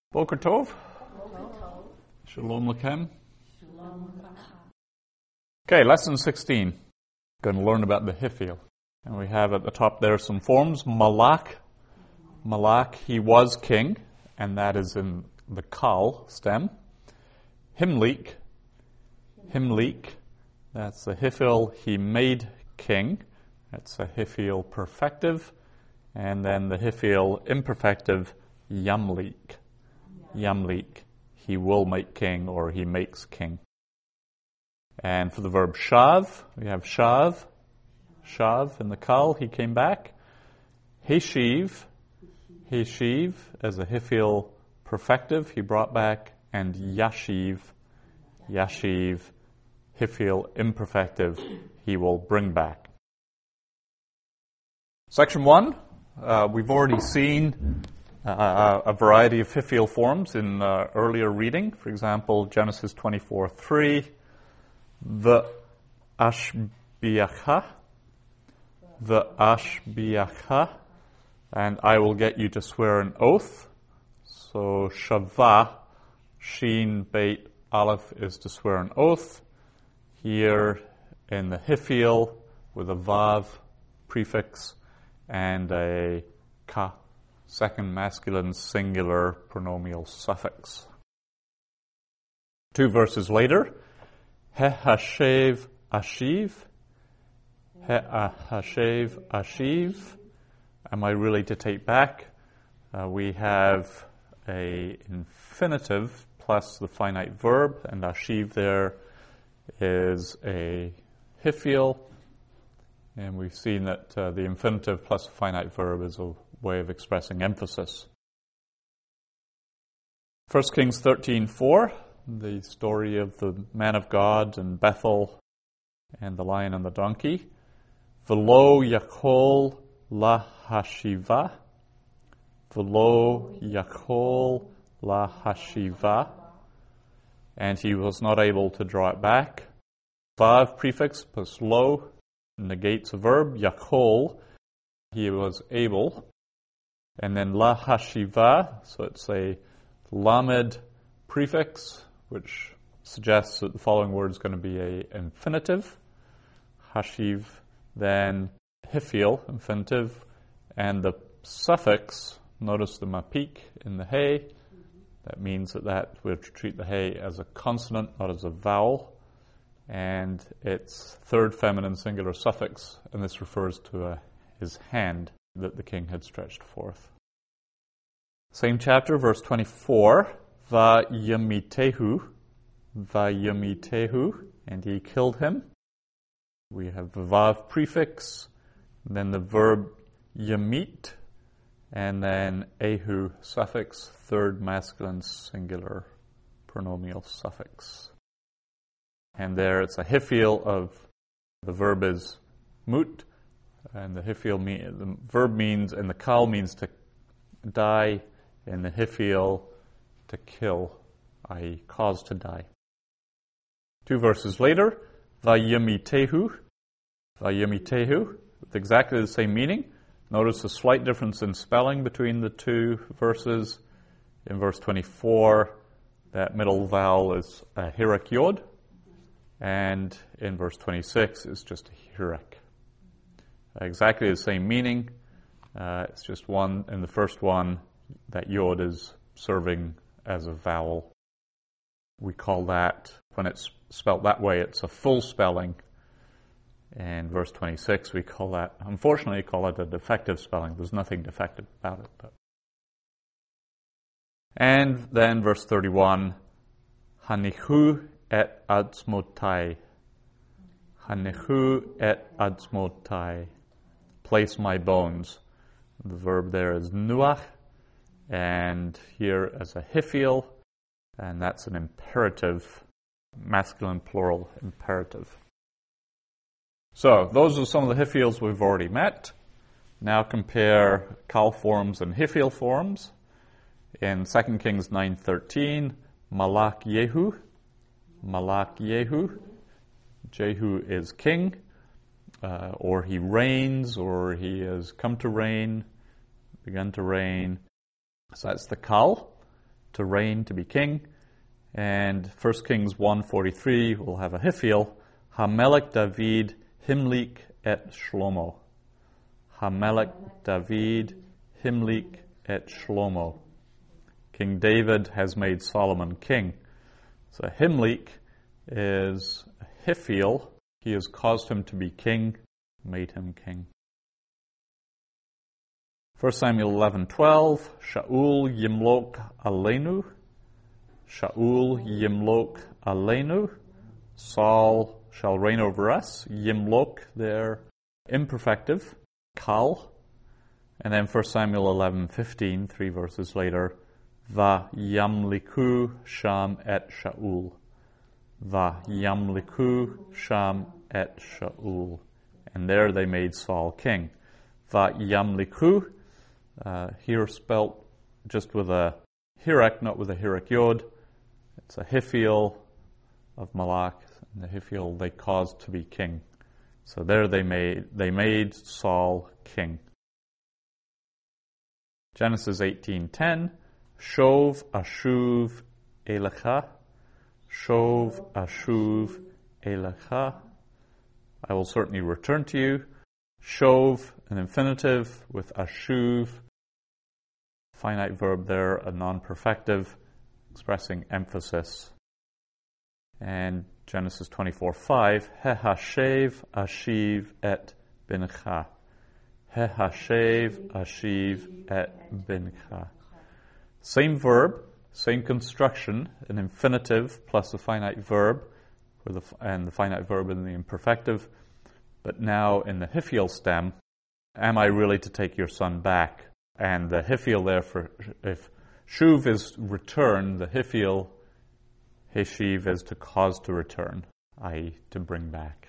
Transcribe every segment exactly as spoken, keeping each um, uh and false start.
Boker Tov. Shalom Lechem. Okay, lesson sixteen. Going to learn about the Hifil. And we have at the top there some forms. Malak. Malak, he was king, and that is in the Kal stem. Himlik. Himlik, that's the Hifil, he made king. That's a Hifil perfective. And then the Hifil imperfective, Yamlik. Yamlik, he will make king, or he makes king. And for the verb shav, we have shav. Shav in the Kal, he came back. Heshiv. Heshiv as a Hifil perfective, he brought back. And Yashiv. Yashiv, Hifil imperfective, he will bring back. Section one, uh, we've already seen uh, a variety of Hifil forms in uh, earlier reading. For example, Genesis twenty-four three, the Ashbiacha, the Ashbiacha, and I will get you to swear an oath. So Shavah, Shin, Beit, Aleph is to swear an oath. Here in the Hifil with a Vav prefix and a Ka, second masculine singular pronomial suffix. Two verses later, He Hashev Ashiv. He Hashev Ashiv. Am I really to take back? Uh, we have a infinitive plus the finite verb, and Ashiv there is a Hifil. And we've seen that uh, the infinitive plus a finite verb is a way of expressing emphasis. First Kings thirteen four, the story of the man of God in Bethel and the lion and the donkey. Velo yakol la hashiva. Velo yakol la hashiva. And he was not able to draw it back. Vav prefix plus lo negates a verb. Yakol, he was able. And then la hashiva, so it's a lamed prefix, which suggests that the following word is going to be a infinitive. Hashiv, then Hifil, infinitive, and the suffix, notice the mapik in the hay. That means that that would treat the hay as a consonant, not as a vowel. And it's third feminine singular suffix, and this refers to a, his hand that the king had stretched forth. Same chapter, verse twenty-four, Va yamitehu, Va yamitehu, and he killed him. We have the vav prefix, then the verb yamit, and then ehu suffix, third masculine singular pronomial suffix. And there it's a Hifil of, the verb is mut, and the Hifil, mean, the verb means, and the Kal means to die, and the Hifil to kill, that is cause to die. Two verses later, Vayamitehu, Vayamitehu, with exactly the same meaning. Notice a slight difference in spelling between the two verses. In verse twenty-four, that middle vowel is a hirak yod, and in verse twenty-six, it's just a hirak. Exactly the same meaning. Uh, it's just one, in the first one, that yod is serving as a vowel. We call that, when it's spelled that way, it's a full spelling. And verse twenty-six, we call that, unfortunately, call it a defective spelling. There's nothing defective about it. But. And then verse thirty-one, Hanichu et atzmotai. Hanichu et atzmotai. Place my bones. The verb there is nuach, and here as a Hifil, and that's an imperative, masculine plural imperative. So, those are some of the Hifils we've already met. Now compare Kal forms and Hifil forms. In Second Kings nine thirteen, Malak Yehu. Malak Yehu. Jehu is king, uh, or he reigns, or he has come to reign, begun to reign. So that's the Kal. to reign, to be king. And First Kings one forty-three will have Ahithophel, Hamelech David Himlik et Shlomo. Hamelech David Himlik et Shlomo. King David has made Solomon king. So Himlik is Ahithophel. He has caused him to be king, made him king. First Samuel eleven twelve, Shaul Yimlok Aleinu. Shaul Yimlok Aleinu. Saul shall reign over us. Yimlok, there, imperfective, kal. And then First Samuel eleven fifteen, three verses later, Va Yamliku Sham et Shaul. Va Yamliku Sham et Shaul. And there they made Saul king. Va Yamliku, uh, here spelt just with a Hirak, not with a Hirak Yod. It's Ahithophel of Malach, and Ahithophel they caused to be king. So there they made they made Saul king. Genesis eighteen ten, Shov Ashuv Elecha, Shov Ashuv Elecha. I will certainly return to you. Shov, an infinitive with Ashuv, finite verb there, a non-perfective, expressing emphasis. And Genesis twenty-four five, Hehashev Ashiv et Bincha. Hehashev Ashiv et Bincha. Same verb, same construction, an infinitive plus a finite verb, with the, and the finite verb in the imperfective. But now in the Hiphiel stem, am I really to take your son back? And the Hiphiel there, for if Shuv is return, the Hiphiel, Heshiv, is to cause to return, that is to bring back.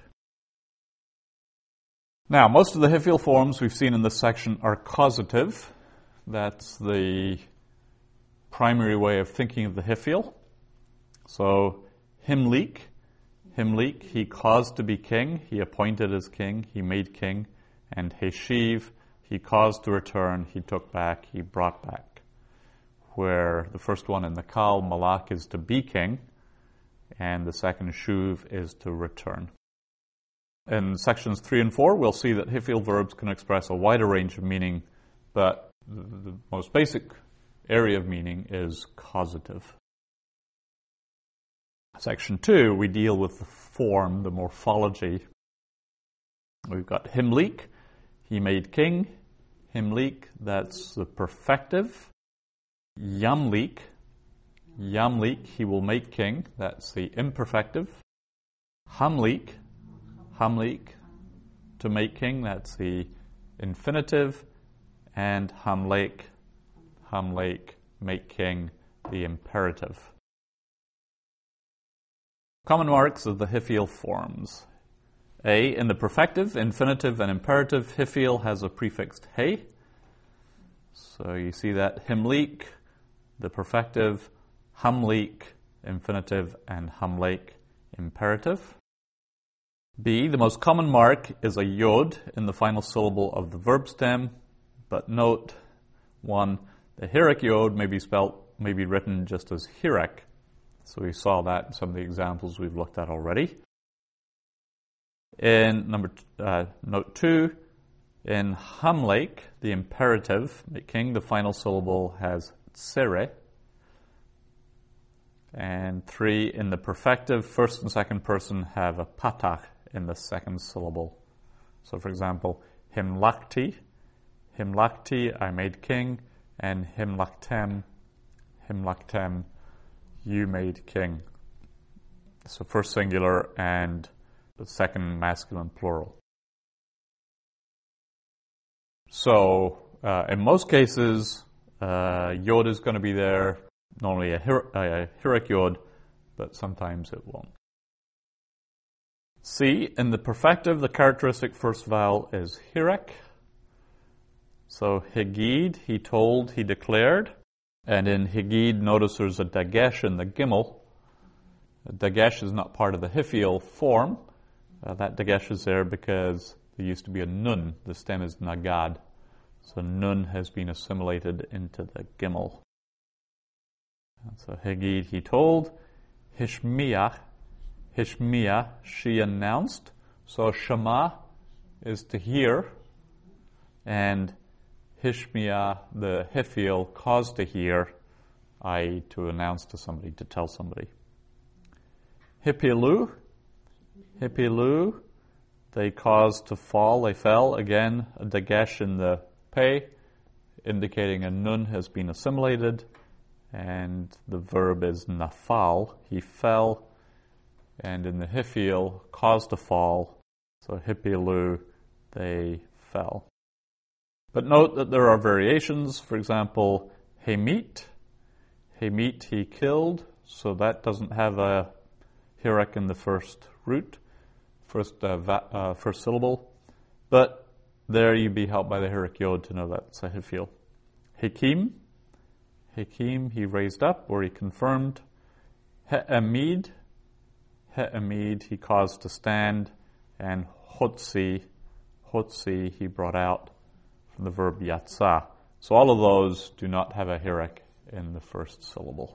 Now, most of the Hiphiel forms we've seen in this section are causative. That's the primary way of thinking of the Hiphiel. So, Himlik, Himlik, he caused to be king, he appointed as king, he made king. And Heshiv, he caused to return, he took back, he brought back. Where the first one in the Kal, Malach, is to be king, and the second Shuv is to return. In sections three and four, we'll see that Hiphiel verbs can express a wider range of meaning, but the, the most basic area of meaning is causative. Section two, we deal with the form, the morphology. We've got Himlik, he made king. Himlik, that's the perfective. Yamlik, Yamlik, he will make king. That's the imperfective. Hamlik, Hamlik, to make king. That's the infinitive. And Hamlek, Hamlek, make king, the imperative. Common marks of the Hiphiel forms. A, in the perfective, infinitive, and imperative, Hiphiel has a prefixed he. So you see that Himlik, the perfective, Hamlik, infinitive, and Hamlek, imperative. B, the most common mark is a yod in the final syllable of the verb stem, but note, one, the Hirak yod may be spelt, may be written just as Hirak. So we saw that in some of the examples we've looked at already. In number uh, note two, in Hamlek, the imperative, making, the final syllable has tsere. And three, in the perfective, first and second person have a patach in the second syllable. So for example, Himlakti, Himlakti, I made king, and Himlaktem, Himlaktem, you made king. So first singular and the second masculine plural. So uh, in most cases, uh, yod is going to be there, normally a, hir- a Hirak yod, but sometimes it won't. C, in the perfective, the characteristic first vowel is Hirak. So Higid, he told, he declared. And in Higid, notice there's a dagesh in the gimel. Dagesh is not part of the Hiphiel form. Uh, that dagesh is there because there used to be a nun. The stem is nagad. So nun has been assimilated into the gimel. So Hagid, he told. Hishmiah, Hishmiah, she announced. So Shema is to hear, and Hishmiah, the Hiphiel, caused to hear, that is to announce to somebody, to tell somebody. Hippilu, Hippilu, they caused to fall, they fell. Again, a dagesh in the pei, indicating a nun has been assimilated, and the verb is nafal, he fell, and in the Hiphiel, caused to fall, so Hippilu, they fell. But note that there are variations. For example, Hemit, Hemit, he killed, so that doesn't have a hirek in the first root, first uh, va- uh, first syllable. But there you'd be helped by the hirek yod to know that's a Hiphiel. Hakim, Hakim, he raised up, or he confirmed. He'amid, He'amid, he caused to stand. And Hotzi, Hotzi, he brought out from the verb yatsa. So all of those do not have a hirek in the first syllable.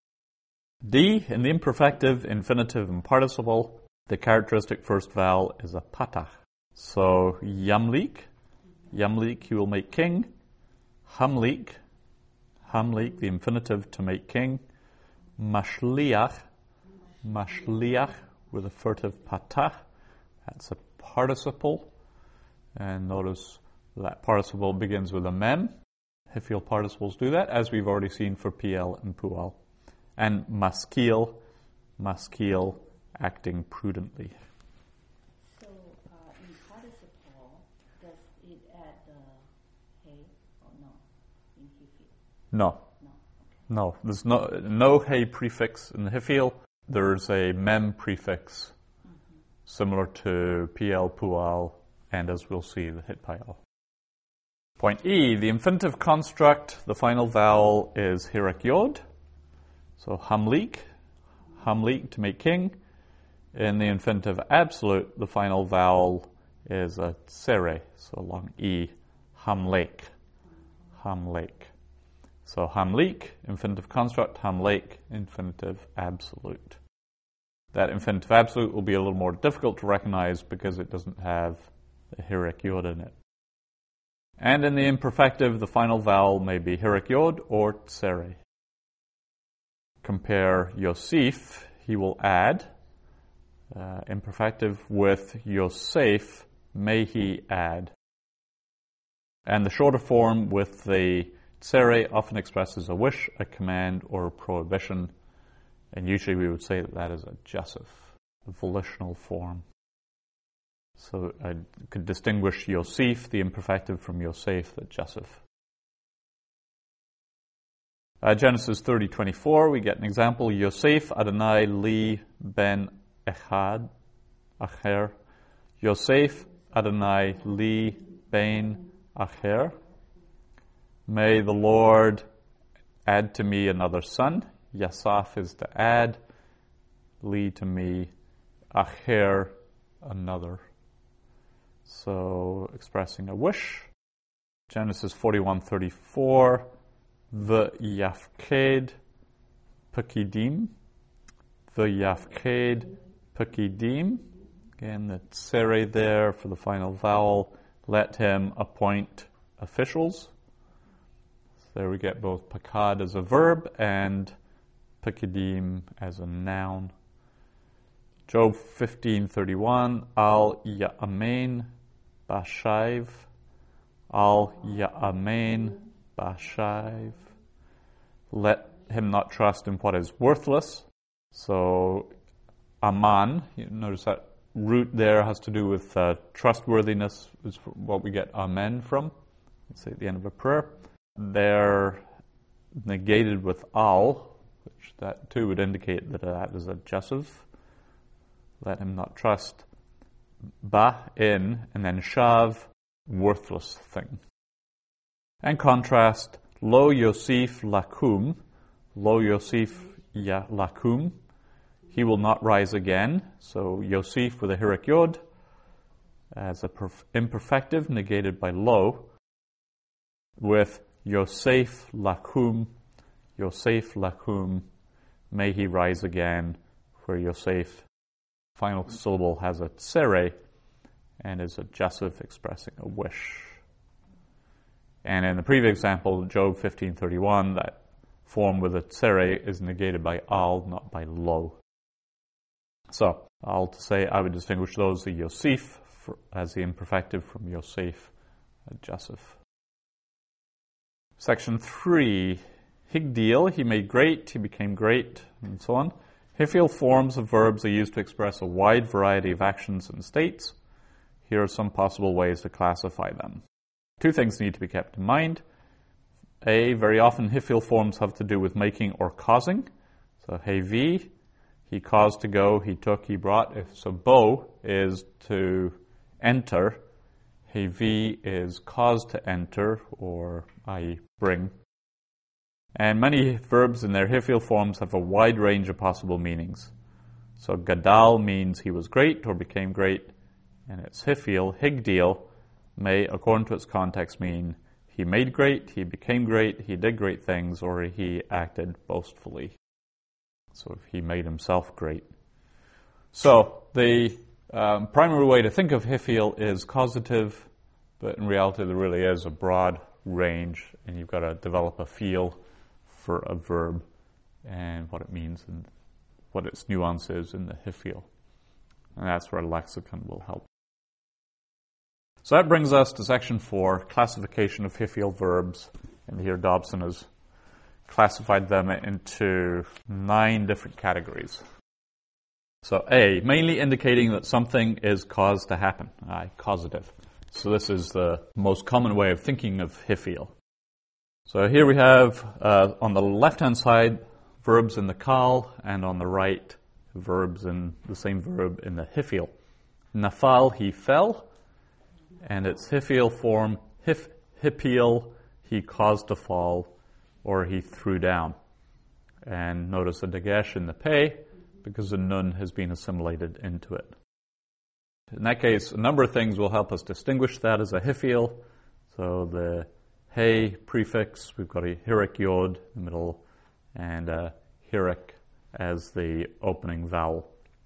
D, in the imperfective, infinitive, and participle, the characteristic first vowel is a patach. So yamlik, yamlik, he will make king. Hamlik, hamlik, the infinitive to make king. Mashliach, mashliach, with a furtive patach. That's a participle. And notice that participle begins with a mem. Hiphiel participles do that, as we've already seen for P L and Pual. And maskil, maskil, acting prudently. So, uh, in participle, does it add the hey or no in Hiphiel? No. No. Okay. No. There's no no hey prefix in the Hiphiel. There's a mem prefix, mm-hmm. similar to P L, Pual, and as we'll see, the Hitpayal. Point E, the infinitive construct, the final vowel is hirek yod. So hamlik, hamlik, to make king. In the infinitive absolute, the final vowel is a tsere, so long E, hamlek, hamlek. So hamlik, infinitive construct, hamlek, infinitive absolute. That infinitive absolute will be a little more difficult to recognize because it doesn't have the hirek yod in it. And in the imperfective, the final vowel may be hirek yod or tsere. Compare Yosef, he will add, uh, imperfective, with Yosef, may he add. And the shorter form with the tsere often expresses a wish, a command, or a prohibition. And usually we would say that that is a Joseph, a volitional form. So I could distinguish Yosef, the imperfective, from Yosef, the Joseph. Uh, Genesis thirty twenty-four, we get an example. Yosef Adonai li ben echad acher. Yosef Adonai li ben acher. May the Lord add to me another son. Yasaf is to add. Li to me. Acher, another. So expressing a wish. Genesis forty-one thirty-four. V'yafked pekidim. V'yafked pekidim. Again, the tsere there for the final vowel. Let him appoint officials. So there we get both pakad as a verb and pekidim as a noun. Job fifteen thirty-one. Al ya'amein bashaiv. Al ya'amein bashaiv. Let him not trust in what is worthless. So, aman, you notice that root there has to do with uh, trustworthiness, is what we get amen from. Let's say at the end of a prayer. They're negated with al, which that too would indicate that that is a Joseph. Let him not trust. Ba, in, and then shav, worthless thing. And contrast, lo Yosef lakum, lo Yosef ya lakum, he will not rise again. So Yosef with a hirek yod as a perf- imperfective negated by lo, with Yosef lakum, Yosef Lakum, may he rise again, where Yosef, final syllable, has a tsere and is a Joseph expressing a wish. And in the previous example, Job fifteen thirty-one, that form with a tsere is negated by al, not by lo. So, al to say, I would distinguish those of Yosef for, as the imperfective from Yosef, Joseph. Section three, higdeal, he made great, he became great, and so on. Hifil forms of verbs are used to express a wide variety of actions and states. Here are some possible ways to classify them. Two things need to be kept in mind. A, very often hifil forms have to do with making or causing. So, hevi, he caused to go, he took, he brought. So, bo is to enter. Hevi is caused to enter, or that is bring. And many verbs in their hifil forms have a wide range of possible meanings. So, gadal means he was great or became great, and its hifil, higdeal, may, according to its context, mean he made great, he became great, he did great things, or he acted boastfully. So he made himself great. So the um, primary way to think of hifil is causative, but in reality there really is a broad range, and you've got to develop a feel for a verb and what it means and what its nuance is in the hifil. And that's where lexicon will help. So that brings us to section four, classification of hifil verbs. And here Dobson has classified them into nine different categories. So A, mainly indicating that something is caused to happen, I, causative. So this is the most common way of thinking of hifil. So here we have, uh, on the left-hand side, verbs in the kal, and on the right, verbs in the same verb in the hifil. Nafal, he fell. And its hifil form, hif, hipil, he caused to fall, or he threw down. And notice the dagesh in the pei, because the nun has been assimilated into it. In that case, a number of things will help us distinguish that as a hifil. So the hey prefix, we've got a hirik yod in the middle, and a hirik as the opening vowel.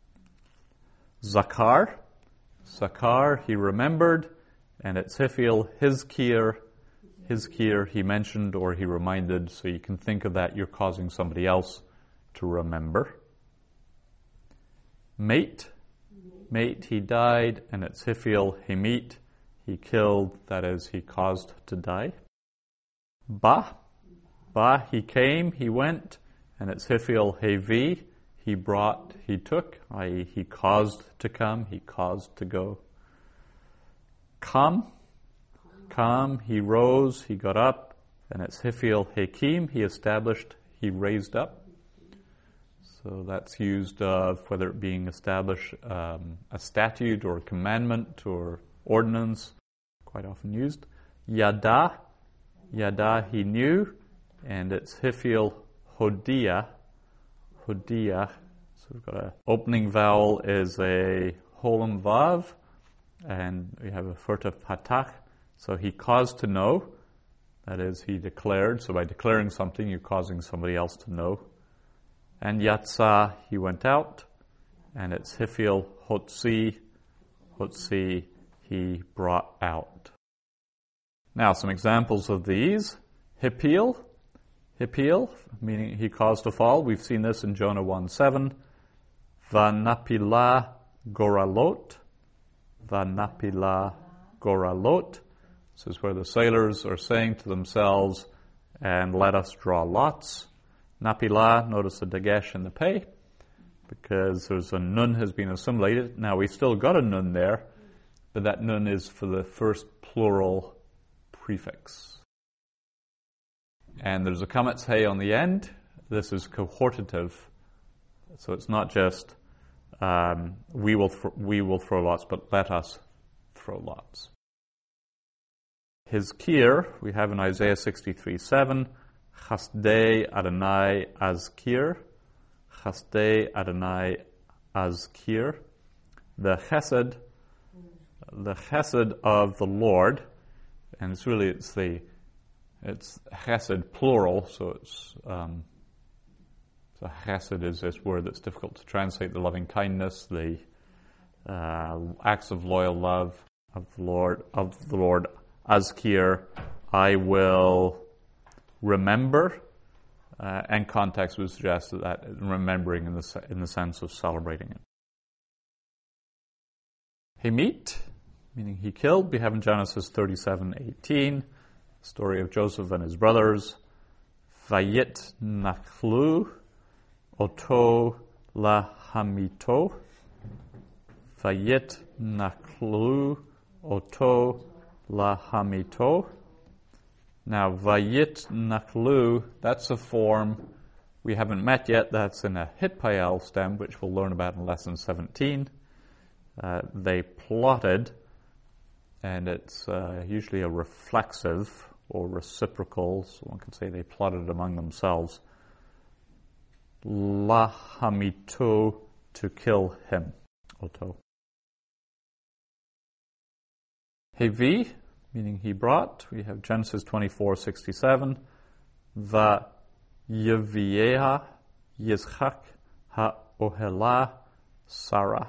Zakar, zakar, he remembered. And it's hifil, his kier, his kier, he mentioned or he reminded, so you can think of that you're causing somebody else to remember. Mate, mate, he died, and it's hifil, himit, he killed, that is, he caused to die. Ba, ba, he came, he went, and it's hifil, hevi, he brought, he took, that is, he caused to come, he caused to go. Kam, kam, he rose, he got up, and it's hifil hakim, he established, he raised up. So that's used of whether it being established um, a statute or a commandment or ordinance, quite often used. Yada, yada, he knew, and it's hifil hodia, hodia. So we've got a opening vowel is a holem vav, and we have a furtav patach, so he caused to know, that is, he declared, so by declaring something, you're causing somebody else to know. And yatsa, he went out, and it's hifil hotzi, hotzi, he brought out. Now, some examples of these. Hipil, hipil, meaning he caused to fall. We've seen this in Jonah one seven. Vanapila goralot, Vanapila goralot. This is where the sailors are saying to themselves, and let us draw lots. Napila, notice the dagesh in the pei, because there's a nun has been assimilated. Now we've still got a nun there, but that nun is for the first plural prefix. And there's a kametz hey on the end. This is cohortative, so it's not just Um, we will th- we will throw lots, but let us throw lots. His kier, we have in Isaiah sixty-three seven, Chasdei Adonai Azkir, Chasdei Adonai Azkir, the chesed, the chesed of the Lord, and it's really, it's the, it's chesed plural, so it's um, So chesed is this word that's difficult to translate, the loving kindness, the uh, acts of loyal love of the Lord, of the Lord. Azkir, I will remember, uh, and context would suggest that remembering in the, in the sense of celebrating it. Hemit, meaning he killed, we have in Genesis thirty-seven eighteen, story of Joseph and his brothers. Vayit nachlu oto lahamito. Vayit nachlu oto lahamito. Now, vayit nachlu, that's a form we haven't met yet. That's in a hitpael stem, which we'll learn about in lesson seventeen. Uh, they plotted, and it's uh, usually a reflexive or reciprocal, so one can say they plotted among themselves. Lahamito, to kill him. Oto. Hevi, meaning he brought. We have Genesis twenty-four sixty-seven. Va yevieha Yitzchak ha-ohela Sarah.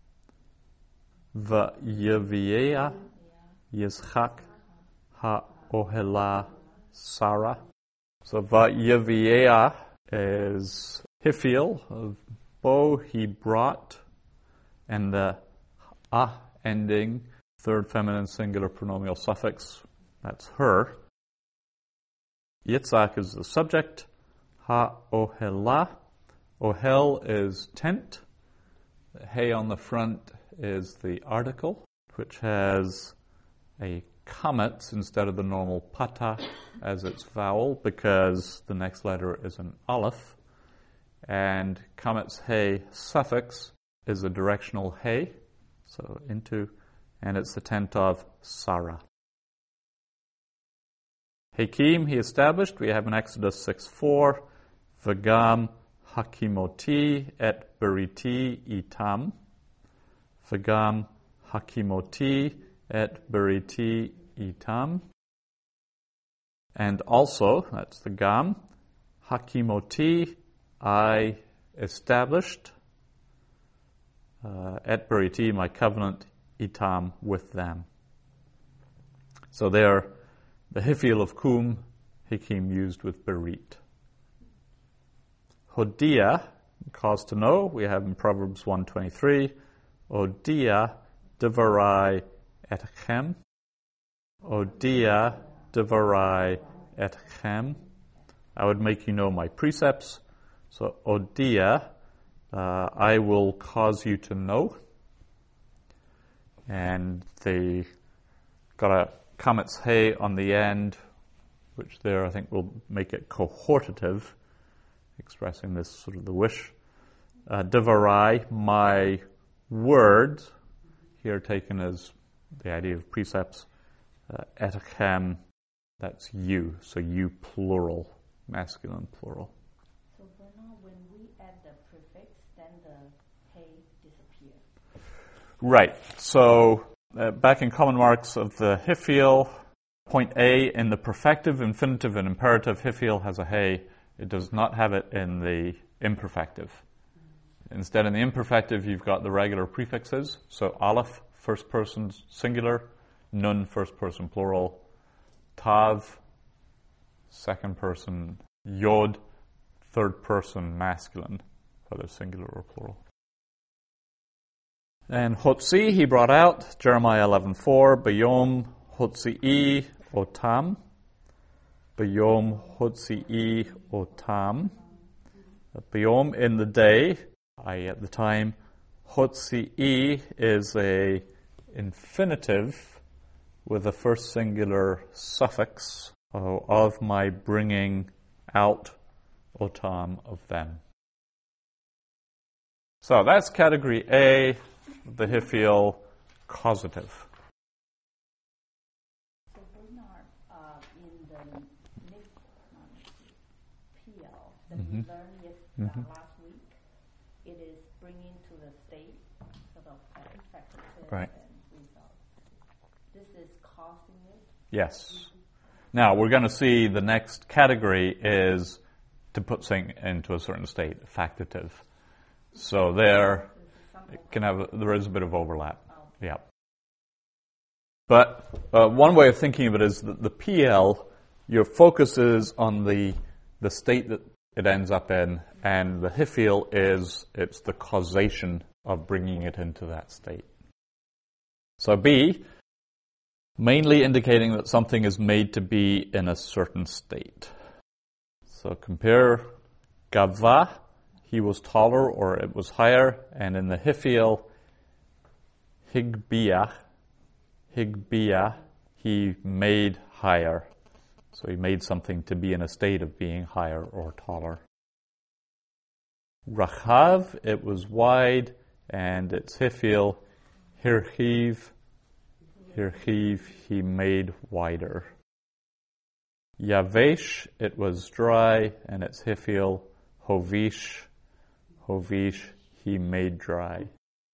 Va yevieha Yitzchak ha-ohela Sarah. So va yevieha is Hiphiel, of bow he brought, and the ah ending, third feminine singular pronominal suffix, that's her. Yitzhak is the subject. Ha-ohela. Ohel is tent. The hey on the front is the article, which has a kametz instead of the normal pata as its vowel, because the next letter is an aleph. And kametz hey suffix is a directional hey, so into, and it's the tent of Sarah. Hakim, he established. We have in Exodus six four, Vagam hakimoti et beriti itam. Vagam hakimoti et beriti itam. And also, that's the gam, hakimoti, I established, uh, et beriti, my covenant, itam, with them. So there, the Hiphiel of Kum, Hakim used with berit. Hodia, cause to know, we have in Proverbs one twenty-three, Odia devarai etchem. Odia devarai etchem. I would make you know my precepts. So, Odia, uh, I will cause you to know. And they got a kametz hey on the end, which there I think will make it cohortative, expressing this sort of the wish. Uh, Devarai, my words, here taken as the idea of precepts. Uh, etachem, that's you, so you plural, masculine plural. So Bernard, when we add the prefix, then the hey disappears. Right. So uh, back in common marks of the Hiphiel, point A, in the perfective, infinitive, and imperative, Hiphiel has a hey. It does not have it in the imperfective. Instead, in the imperfective, you've got the regular prefixes. So aleph, first person singular, nun, first person plural, tav, second person, yod, third person masculine, whether singular or plural. And hotzi, he brought out, Jeremiah eleven four, bayom hotzi'i otam, bayom hotzi'i otam, bayom, in the day, that is at the time. Hotzi'i is a infinitive with the first singular suffix uh, of my bringing out otam, of them. So that's category A, the Hiphiel causative. So Bernard, uh, in the next P L that Mm-hmm. we learned yes, uh, Mm-hmm. last week, it is bringing to the state sort of uh, effective Right. and result. This is causing it. Yes. Now we're going to see the next category is to put something into a certain state, factative. So there, it can have, there is a bit of overlap. Yeah. But uh, one way of thinking of it is that the P L, your focus is on the the state that it ends up in, and the Hifil is, it's the causation of bringing it into that state. So B, mainly indicating that something is made to be in a certain state. So compare Gava, he was taller or it was higher, and in the Hifil, Higbia, Higbia, he made higher. So he made something to be in a state of being higher or taller. Rachav, it was wide, and its Hifil, Hirchiv, Hirchiv, he made wider. Yavesh, it was dry, and its Hifil, Hovish, Hovish, he made dry.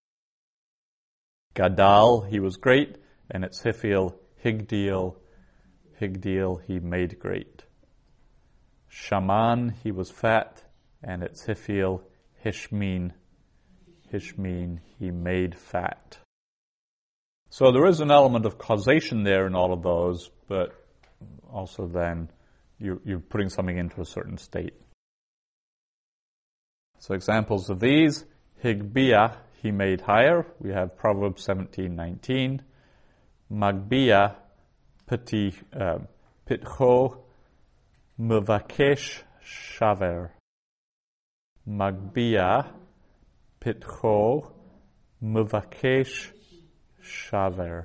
Gadal, he was great, and its Hifil, Higdil, Higdil, he made great. Shaman, he was fat, and its Hifil, Hishmin, Hishmin, he made fat. So there is an element of causation there in all of those, but also then you're, you're putting something into a certain state. So examples of these, Higbia, he made higher. We have Proverbs seventeen nineteen. Magbia, Piti, uh, Pitcho, Mevakesh, Shaver. Magbia, Pitcho, Mevakesh, Shaver.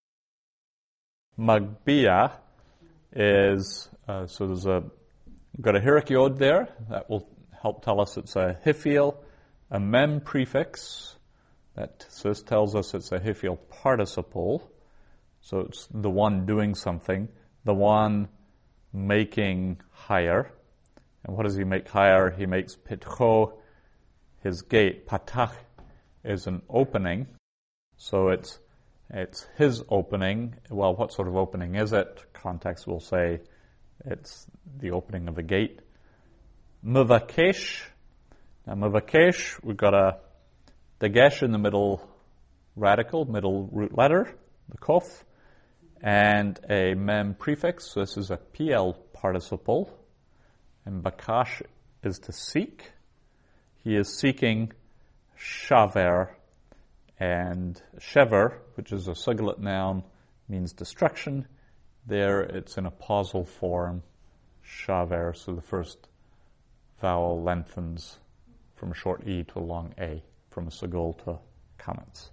Magbia is, uh, so there's a, got a Hirak Yod there, that will help tell us it's a Hifil, a Mem prefix, that so this tells us it's a Hifil participle, so it's the one doing something, the one making higher. And what does he make higher? He makes Pitcho, his gate. Patach is an opening, so it's It's his opening. Well, what sort of opening is it? Context will say it's the opening of a gate. Mevakesh. Now, Mevakesh, we've got a dagesh in the middle radical, middle root letter, the kof, and a mem prefix. So this is a P L participle. And bakash is to seek. He is seeking shaver. And shever, which is a sigilet noun, means destruction. There it's in a pausal form, shaver, so the first vowel lengthens from a short E to a long A, from a sigil to comments.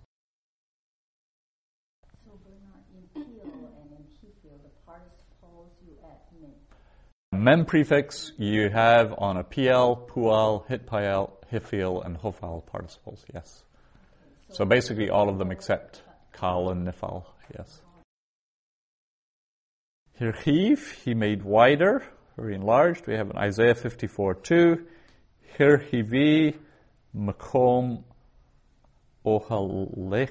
So Bernard, in Peel and in Hifil, the participles you add mem. Mem prefix you have on a P L, Pual, Hitpael, Hifil, and Hofal participles, yes. So basically all of them except Kal and Nifal, yes. Hirchiv, he made wider, or enlarged. We have in Isaiah fifty-four two. Hirchivi, Makom, Ohalech.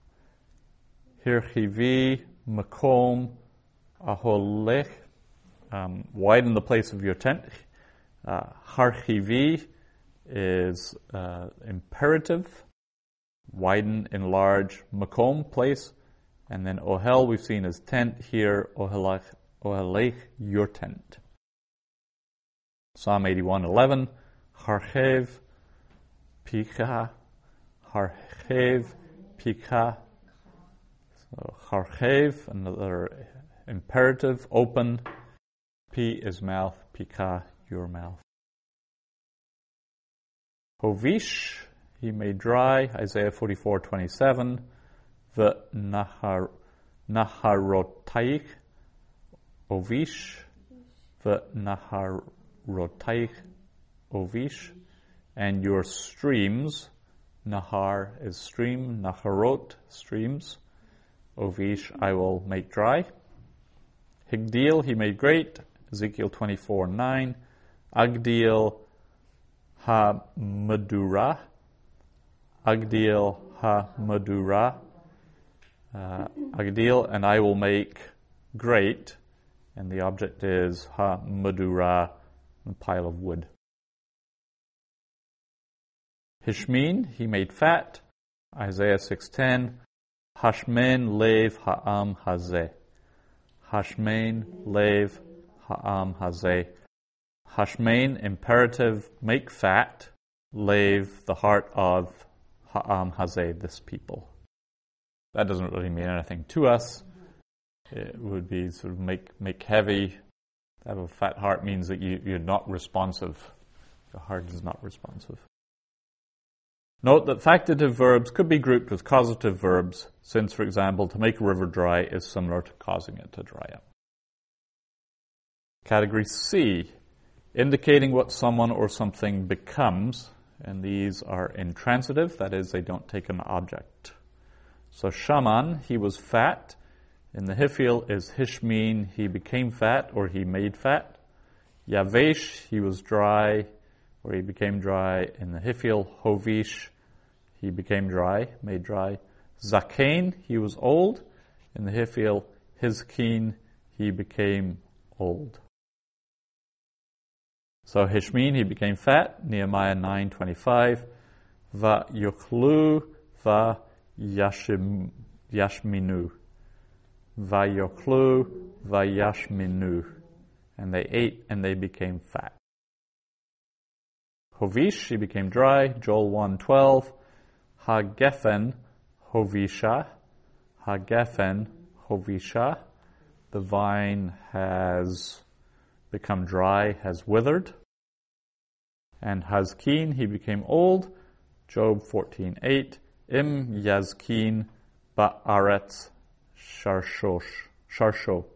Hirchivi, Makom, Aholech. Um, widen the place of your tent. Uh, Harchivi is uh, imperative. Widen, enlarge, makom, place, and then ohel we've seen as tent, here ohelech, ohelech, your tent. Psalm eighty-one eleven, harchev, pika, harchev, pika. So harchev, another imperative, open, p is mouth, pika, your mouth. Hovish, he made dry, Isaiah forty-four twenty-seven. The nahar, naharotaich, ovish. The naharotaich, ovish. And your streams, nahar is stream, naharot, streams. Ovish, I will make dry. Higdil, he made great, Ezekiel twenty-four nine. Agdil, ha madura. Agdil ha madura, uh, Agdil, and I will make great, and the object is ha madura, a pile of wood. Hishmin, he made fat. Isaiah six ten. Hashmein lev ha'am hazeh. Hashmein lev ha'am hazeh. Hashmein, imperative, make fat. Lev, the heart of ha'am hazeh, this people. That doesn't really mean anything to us. It would be sort of make make heavy. To have a fat heart means that you, you're not responsive. Your heart is not responsive. Note that factative verbs could be grouped with causative verbs, since, for example, to make a river dry is similar to causing it to dry up. Category C, indicating what someone or something becomes, and these are intransitive, that is, they don't take an object. So Shaman, he was fat. In the Hifil is Hishmin, he became fat or he made fat. Yavesh, he was dry or he became dry. In the Hifil, Hovish, he became dry, made dry. Zakain, he was old. In the Hifil, Hizkin, he became old. So Hishmin, he became fat. Nehemiah nine twenty-five. Va yoklu va yashim, yashminu. Va yoklu va yashminu. And they ate and they became fat. Hovish, he became dry. Joel one twelve. Ha-gefen hovisha. Ha-gefen hovisha. The vine has become dry, has withered. And Hazkin, he became old. Job fourteen eight. Im yazkin ba'aretz sharshosh. Sharsho.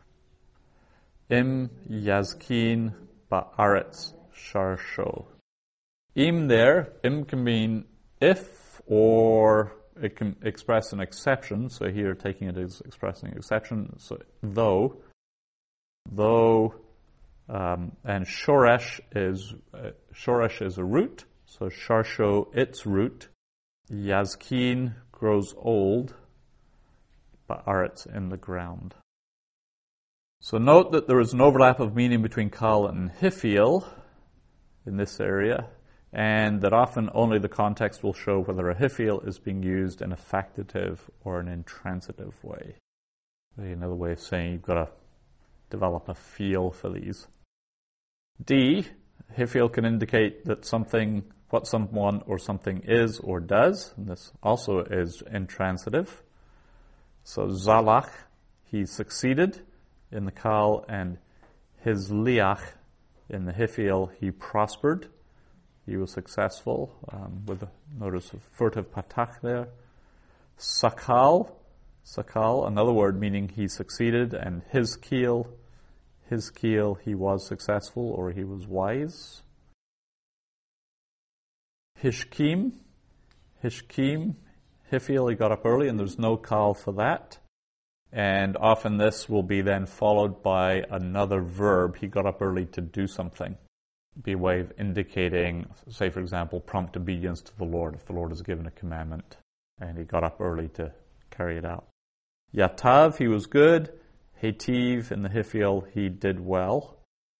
Im yazkin ba'aretz sharsho. Im there, im can mean if, or it can express an exception. So here, taking it as expressing an exception. So though, though, um, and shoresh is uh, shoresh is a root. So sharsho, its root. Yazkin grows old, but aretz in the ground. So note that there is an overlap of meaning between kal and hifil in this area, and that often only the context will show whether a hifil is being used in a factative or an intransitive way. Another way of saying you've got to develop a feel for these. D, hifil can indicate that something, what someone or something is or does, and this also is intransitive. So zalach, he succeeded in the kal, and his liach in the hifil, he prospered. He was successful, um, with a notice of furtive patach there. Sakal, sakal, another word meaning he succeeded, and his keel, his keel, he was successful or he was wise. Hishkim, Hishkim, hifil, he got up early, and there's no kal for that. And often this will be then followed by another verb. He got up early to do something. Be a way of indicating, say for example, prompt obedience to the Lord, if the Lord has given a commandment and he got up early to carry it out. Yatav, he was good. Hetiv, in the hifil, he did well.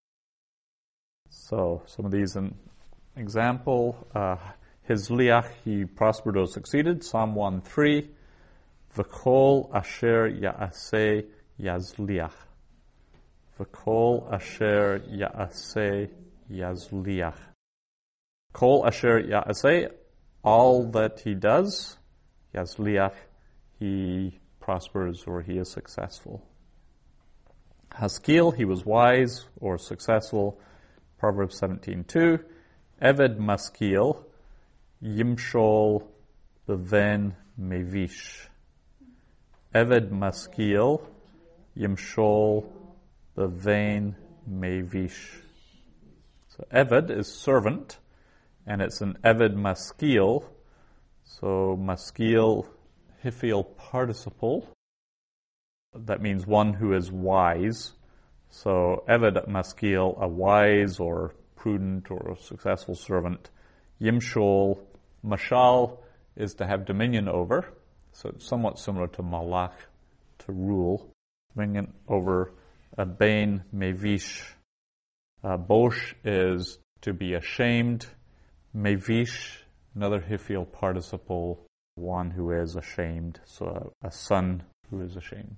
So some of these in example. Uh, his liach, he prospered or succeeded. Psalm one three. V'kol asher ya'aseh yazliach. V'kol asher ya'aseh yazliach. Kol asher ya'aseh, all that he does, yazliach, he prospers or he is successful. Haskil, he was wise or successful. Proverbs seventeen two. Eved maskil, yimshol beven mevish. Eved maskil, yimshol beven mevish. So Eved is servant, and it's an Eved maskil. So maskil, hifil participle. That means one who is wise. So Eved maskil, a wise or prudent or successful servant. Yimshol, mashal is to have dominion over. So it's somewhat similar to malach, to rule. Dominion over. A bain mevish. Uh, bosh is to be ashamed. Mevish Another Hiphial participle, one who is ashamed, so a, a son who is ashamed.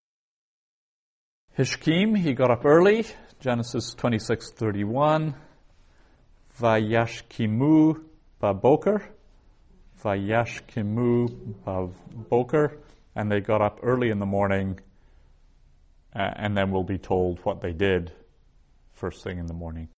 Hishkim, he got up early, Genesis twenty-six thirty-one. Vayashkimu baboker, Vayashkimu baboker, and they got up early in the morning, uh, and then we'll be told what they did first thing in the morning.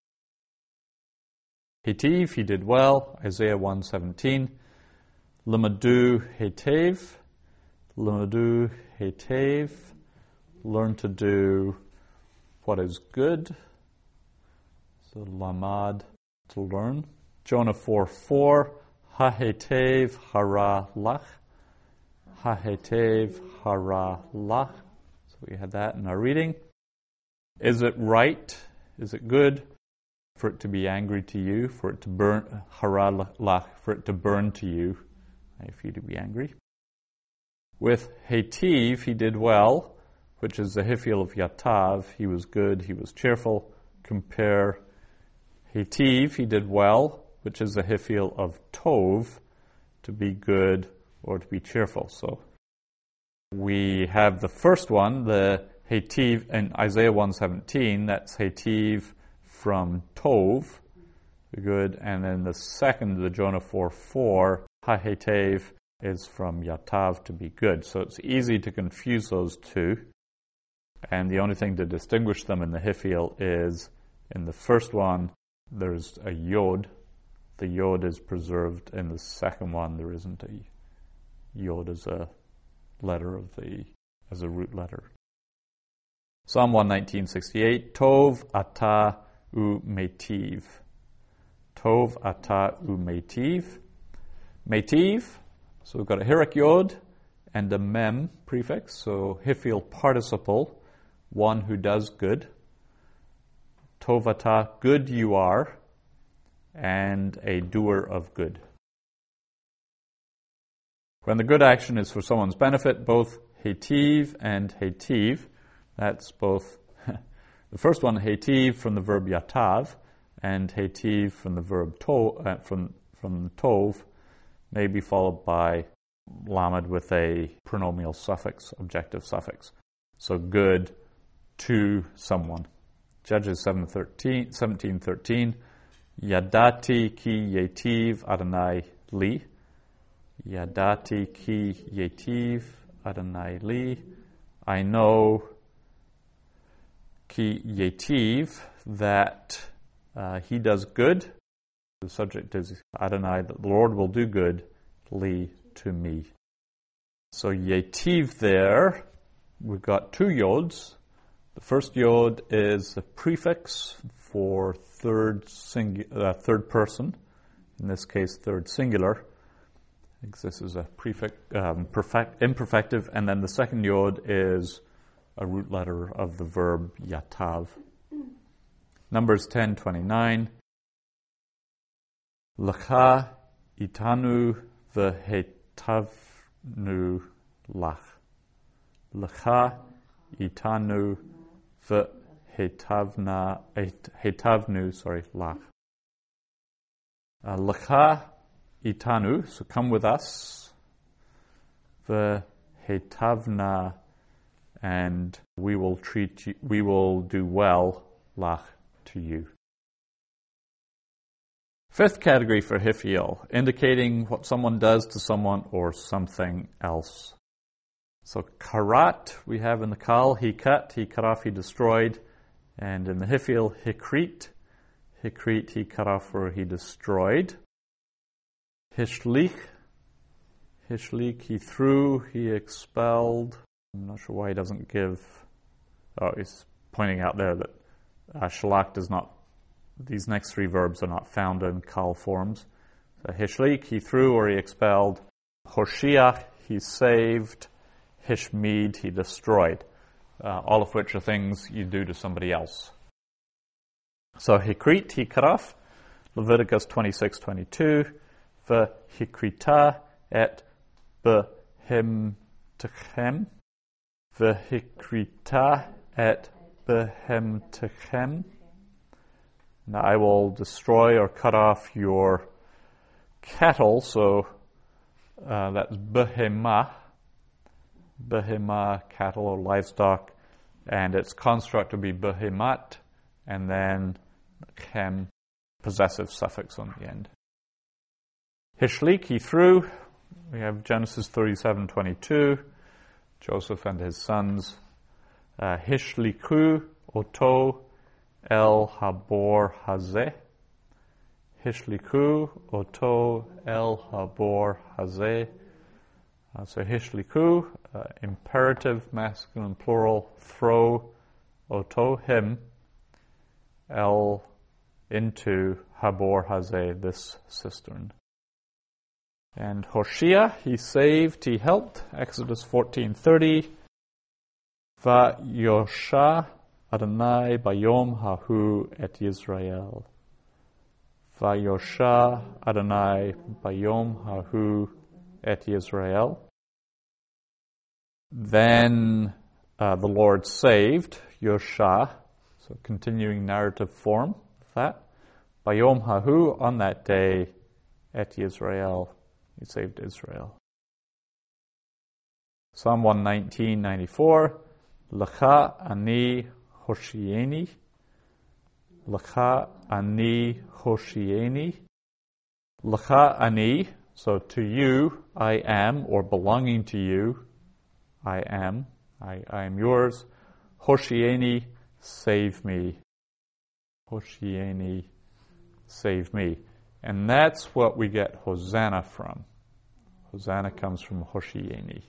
Hetiv, he did well, Isaiah one seventeen. Limadu hetev, Limadu hetev, learn to do what is good. So lamad, to learn. Jonah four four, hahetev hara lach, hahetev hara lach. So we had that in our reading. Is it right? Is it good for it to be angry to you, for it to burn, hara lach, for it to burn to you, if you to be angry? With Hetiv, he did well, which is the Hiphial of Yatav. He was good, he was cheerful. Compare Hetiv, he did well, which is the Hiphial of Tov, to be good or to be cheerful. So we have the first one, the Hetiv in Isaiah one seventeen, that's Hetiv from Tov, good, and then the second, the Jonah four four, Ha-Hetev, is from Yatav, to be good. So it's easy to confuse those two, and the only thing to distinguish them in the Hiphial is, in the first one, there's a yod. The yod is preserved. In the second one, there isn't a yod as a letter of the, as a root letter. Psalm one nineteen sixty-eight, Tov ata u metiv. Tov ata u metiv. Metiv, so we've got a hirak yod and a mem prefix, so Hiphial participle, one who does good. Tov ata, good you are, and a doer of good. When the good action is for someone's benefit, both Hetiv and Hetiv, that's both the first one, Hetiv, from the verb Yatav, and Hetiv from the verb to, uh, from from Tov, may be followed by lamed with a pronominal suffix, objective suffix. So good to someone. Judges seventeen thirteen. Yadati ki yetiv Adonai li. Yadati ki yetiv Adonai li. I know ki yetiv, that uh, he does good. The subject is Adonai, that the Lord will do good, li, to me. So yetiv there, we've got two yods. The first yod is a prefix for third sing, uh, third person, in this case third singular. I think this is a prefix, um, perfect, imperfective, and then the second yod is a root letter of the verb yatav. Numbers ten twenty-nine. L'cha itanu v'hetavnu lach. L'cha itanu v'hetavna hetavnu, sorry, lach. Uh, L'cha itanu, so come with us. V'hetavna, and we will treat you, we will do well, lach, to you. Fifth category for Hiphial, indicating what someone does to someone or something else. So karat, we have in the kal, he cut, he cut off, he destroyed. And in the Hiphial, hikrit, hikrit, he cut off or he destroyed. Hishlich, hishlich, he threw, he expelled. I'm not sure why he doesn't give, oh, he's pointing out there that uh, shalach does not, these next three verbs are not found in kal forms. So hishlik, he threw or he expelled. Hoshiach, he saved. Hishmid, he destroyed. Uh, all of which are things you do to somebody else. So hikrit, he cut off. Leviticus twenty-six twenty-two. V'hikrita et behemtechem. V'hikrita et behemtechem. Now I will destroy or cut off your cattle, so uh, that's behemah, behemah, cattle or livestock, and its construct would be behemat, and then chem, possessive suffix on the end. Hishlik, he threw. We have Genesis thirty-seven twenty-two, Joseph and his sons. Uh, Hishliku oto el habor hazeh. Hishliku oto el habor hazeh. Uh, so Hishliku, uh, imperative, masculine, plural, throw, oto, him, el, into habor hazeh, this cistern. And Hoshea, he saved, he helped, Exodus fourteen thirty. Va Yosha Adonai bayom hahu et Yisrael. Va Yosha Adonai bayom hahu et Yisrael. Then uh, the Lord saved, Yosha, so continuing narrative form of that. Bayom hahu, on that day, et Yisrael, he saved Israel. Psalm one nineteen ninety-four. L'cha ani hoshieni. L'cha ani hoshieni. L'cha ani, so to you I am, or belonging to you, I am. I, I am yours. Hoshieni, save me. Hoshieni, save me. And that's what we get Hosanna from. Hosanna comes from Hoshieni.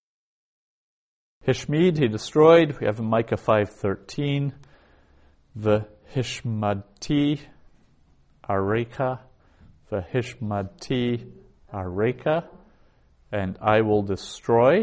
Hishmid, he destroyed. We have in Micah five thirteen. The Hishmadti Areka. The Hishmadti Areka. And I will destroy.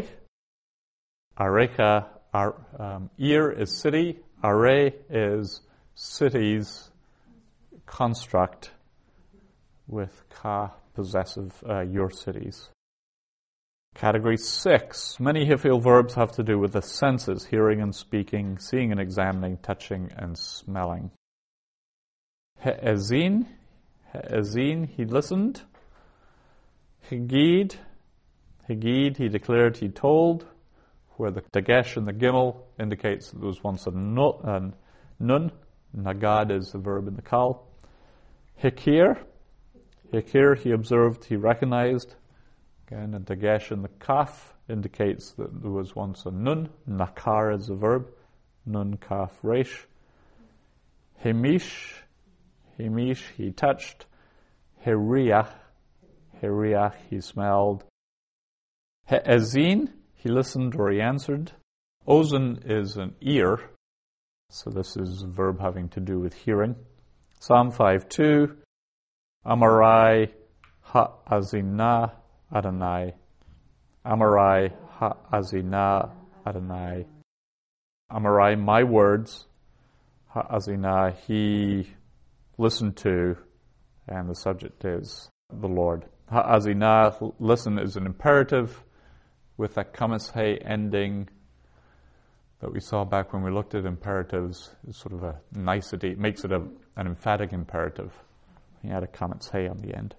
Areka, Ar, um, Ir is city. Are is cities construct with ka, possessive, uh, your cities. Category six. Many Hiphil verbs have to do with the senses, hearing and speaking, seeing and examining, touching and smelling. He'ezin, He'ezin, he listened. Higid, Higid, he declared, he told, where the dagesh and the gimel indicates that there was once a nun. nun. Nagad is the verb in the kal. Hikir, Hikir, he observed, he recognized. Again, a dagesh in the kaf indicates that there was once a nun. Nakar is the verb. Nun, kaf, resh. Hemish, Hemish, he touched. Heriach, Heriach, he smelled. He'ezin, he listened or he answered. Ozen is an ear, so this is a verb having to do with hearing. Psalm five two. Amarai ha'azina Adonai. Amarai ha'azina Adonai. Amarai, my words. Ha'azina, he listened to, and the subject is the Lord. Ha'azina, listen, is an imperative with a kamas hey ending that we saw back when we looked at imperatives. It's sort of a nicety. It makes it a, an emphatic imperative. He had a kamas hey on the end.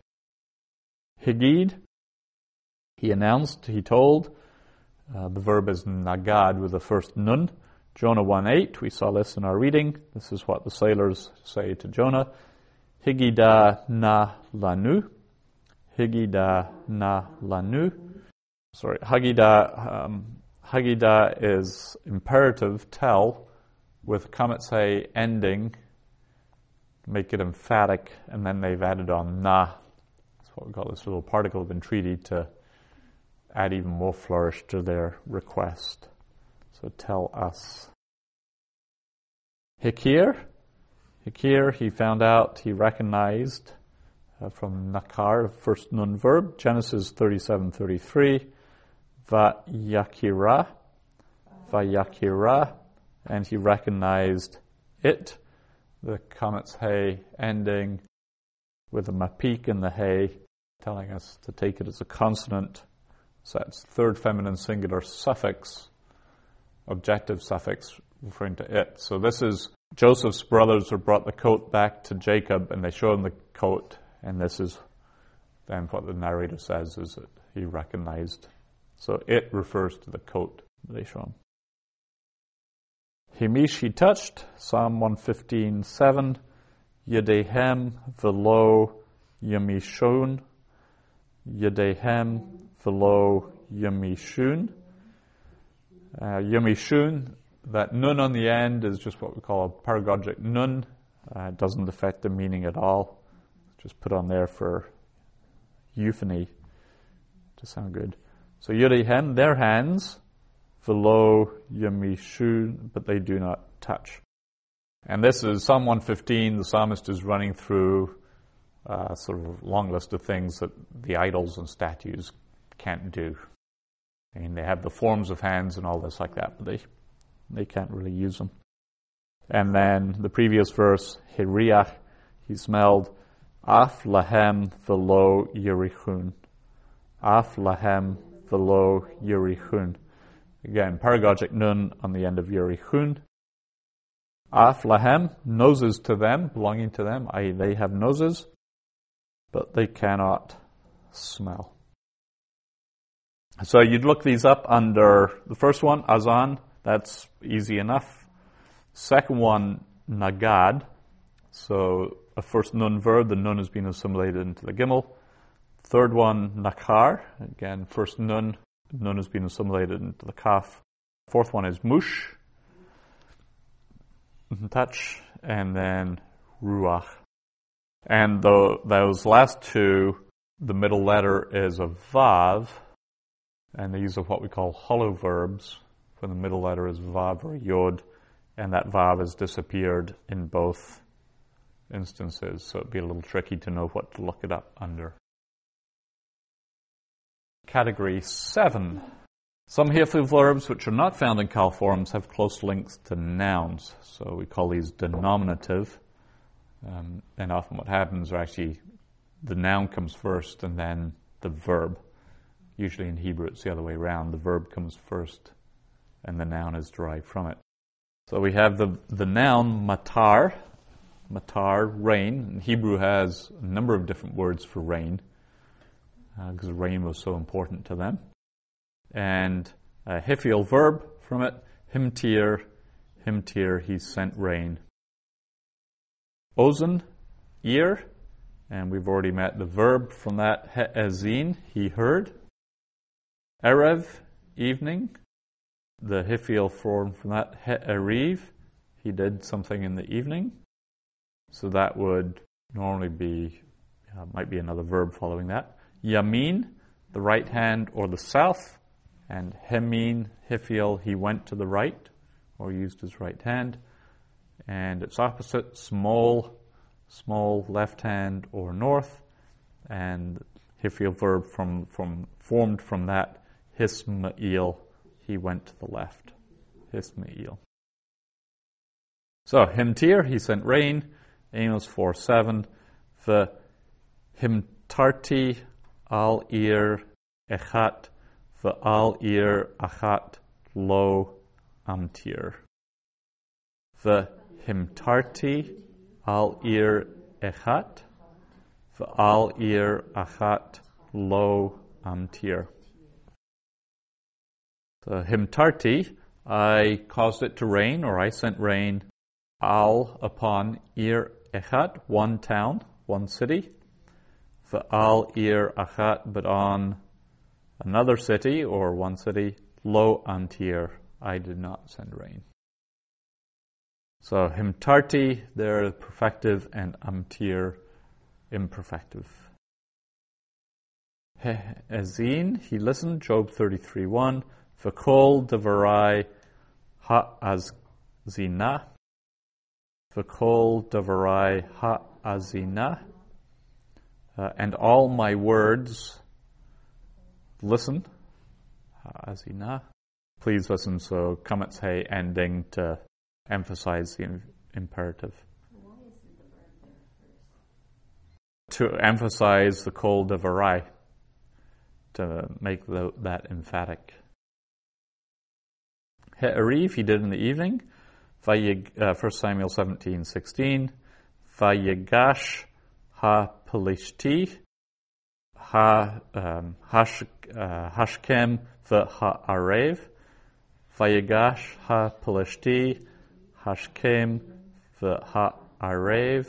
Higid, he announced, he told. Uh, the verb is nagad with the first nun. Jonah one eight, we saw this in our reading. This is what the sailors say to Jonah. Higida na lanu. Higida na lanu. Sorry, Hagida, um, Hagida is imperative, tell, with kamatse ending, make it emphatic, and then they've added on na. That's what we call this little particle of entreaty to add even more flourish to their request. So tell us. Hikir, Hikir, he found out, he recognized uh, from nakar, the first nun verb, Genesis thirty-seven thirty-three. Vayakira, Vayakira, and he recognized it, the kamat's hay ending with a mapik in the hay, telling us to take it as a consonant. So that's third feminine singular suffix, objective suffix referring to it. So this is Joseph's brothers who brought the coat back to Jacob, and they show him the coat, and this is then what the narrator says is that he recognized. So it refers to the coat they show him. Himish he touched, Psalm one fifteen, seven. Yedehem velo yamishun. Yedehem velo yamishun. Uh, yamishun, that nun on the end is just what we call a paragogic nun. Uh, it doesn't affect the meaning at all. Just put on there for euphony to sound good. So Yedehem, their hands, velo yamishun, but they do not touch. And this is Psalm one fifteen. The psalmist is running through a sort of long list of things that the idols and statues can't do. And they have the forms of hands and all this like that, but they they can't really use them. And then the previous verse, Hiriach, he smelled, Af lahem velo yerichun. Af lahem velo yerichun. Again, paragogic nun on the end of yerichun. Af lahem, noses to them, belonging to them, that is they have noses, but they cannot smell. So you'd look these up under the first one, azan, that's easy enough. Second one, nagad. So a first nun verb, the nun has been assimilated into the gimel. Third one, nakar. Again, first nun, nun has been assimilated into the kaf. Fourth one is mush, touch, and then ruach. And the, those last two, the middle letter is a vav, and these are what we call hollow verbs, when the middle letter is vav or yod, and that vav has disappeared in both instances, so it'd be a little tricky to know what to look it up under. Category seven. Some Hefil verbs which are not found in Qal forms have close links to nouns, so we call these denominative. Um, and often what happens are actually the noun comes first and then the verb. Usually in Hebrew it's the other way around. The verb comes first and the noun is derived from it. So we have the, the noun matar, matar, rain. And Hebrew has a number of different words for rain because uh, rain was so important to them. And a Hefil verb from it, himtir, himtir, he sent rain. Ozen, ear, and we've already met the verb from that, he'ezin, he heard. Erev, evening, the Hefil form from that, he'eriv, he did something in the evening. So that would normally be, uh, might be another verb following that. Yamin, the right hand or the south. And hemin, Hefil, he went to the right, or used his right hand. And its opposite, small, small left hand or north. And Hefil verb from, from formed from that, Hismael, he went to the left. Hismael. So, himtir, he sent rain. Amos four seven. The himtarti al ir echat. V'al ir achat lo amtir. V'himtarti al ir echat. V'al ir achat lo amtir. So himtarti, I caused it to rain, or I sent rain, al upon ir echat, one town, one city. V'al ir achat, but on another city, or one city, lo amtir, I did not send rain. So himtarti, they're perfective, and amtir, imperfective. He'ezin, he listened, Job thirty-three one. V'kol devarai ha'azina. V'kol devarai ha'azina. Uh, and all my words, listen. Ha'azina. Please listen, so kametz he ending to emphasize the im- imperative. Why is the verb there first? To emphasize the kol devarai, to make the, that emphatic. He'eriv, he did in the evening. Vayig, uh, First Samuel seventeen sixteen. Vayigash ha-pelishti ha, um, hash, uh, Hashkem v'ha'arev, Vayigash ha-Pelishti, Hashkem v'ha'arev.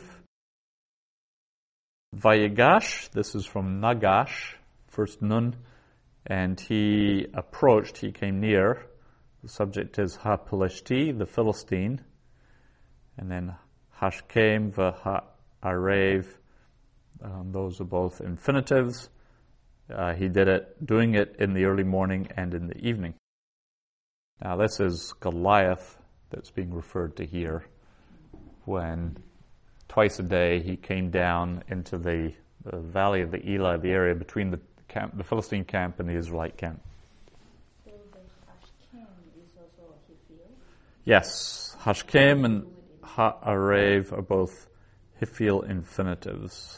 Vayigash, this is from Nagash, first Nun, and he approached, he came near. The subject is ha-Pelishti, the Philistine, and then Hashkem v'ha'arev. Um, those are both infinitives. Uh, he did it, doing it in the early morning and in the evening. Now this is Goliath that's being referred to here, when twice a day he came down into the, the valley of the Elah, the area between the camp, the Philistine camp and the Israelite camp. So the Hashkem is also a Hifil? Yes, Hashkem and Ha'arev are both Hifil infinitives.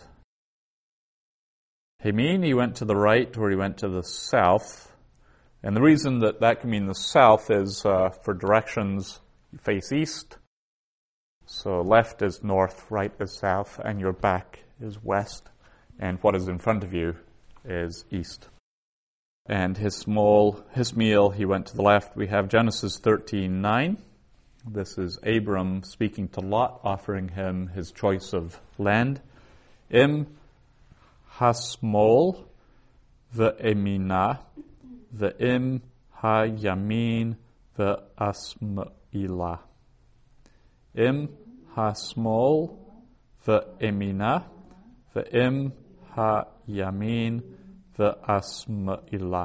Hemin, he went to the right, or he went to the south. And the reason that that can mean the south is uh, for directions, you face east. So left is north, right is south, and your back is west. And what is in front of you is east. And his small, his meal, he went to the left. We have Genesis thirteen nine. This is Abram speaking to Lot, offering him his choice of land. Im Hasmol ve'emina ve'im ha-yamin ve'asma'ilah. Im hasmol ve'emina ve'im ha-yamin ve'asma'ilah.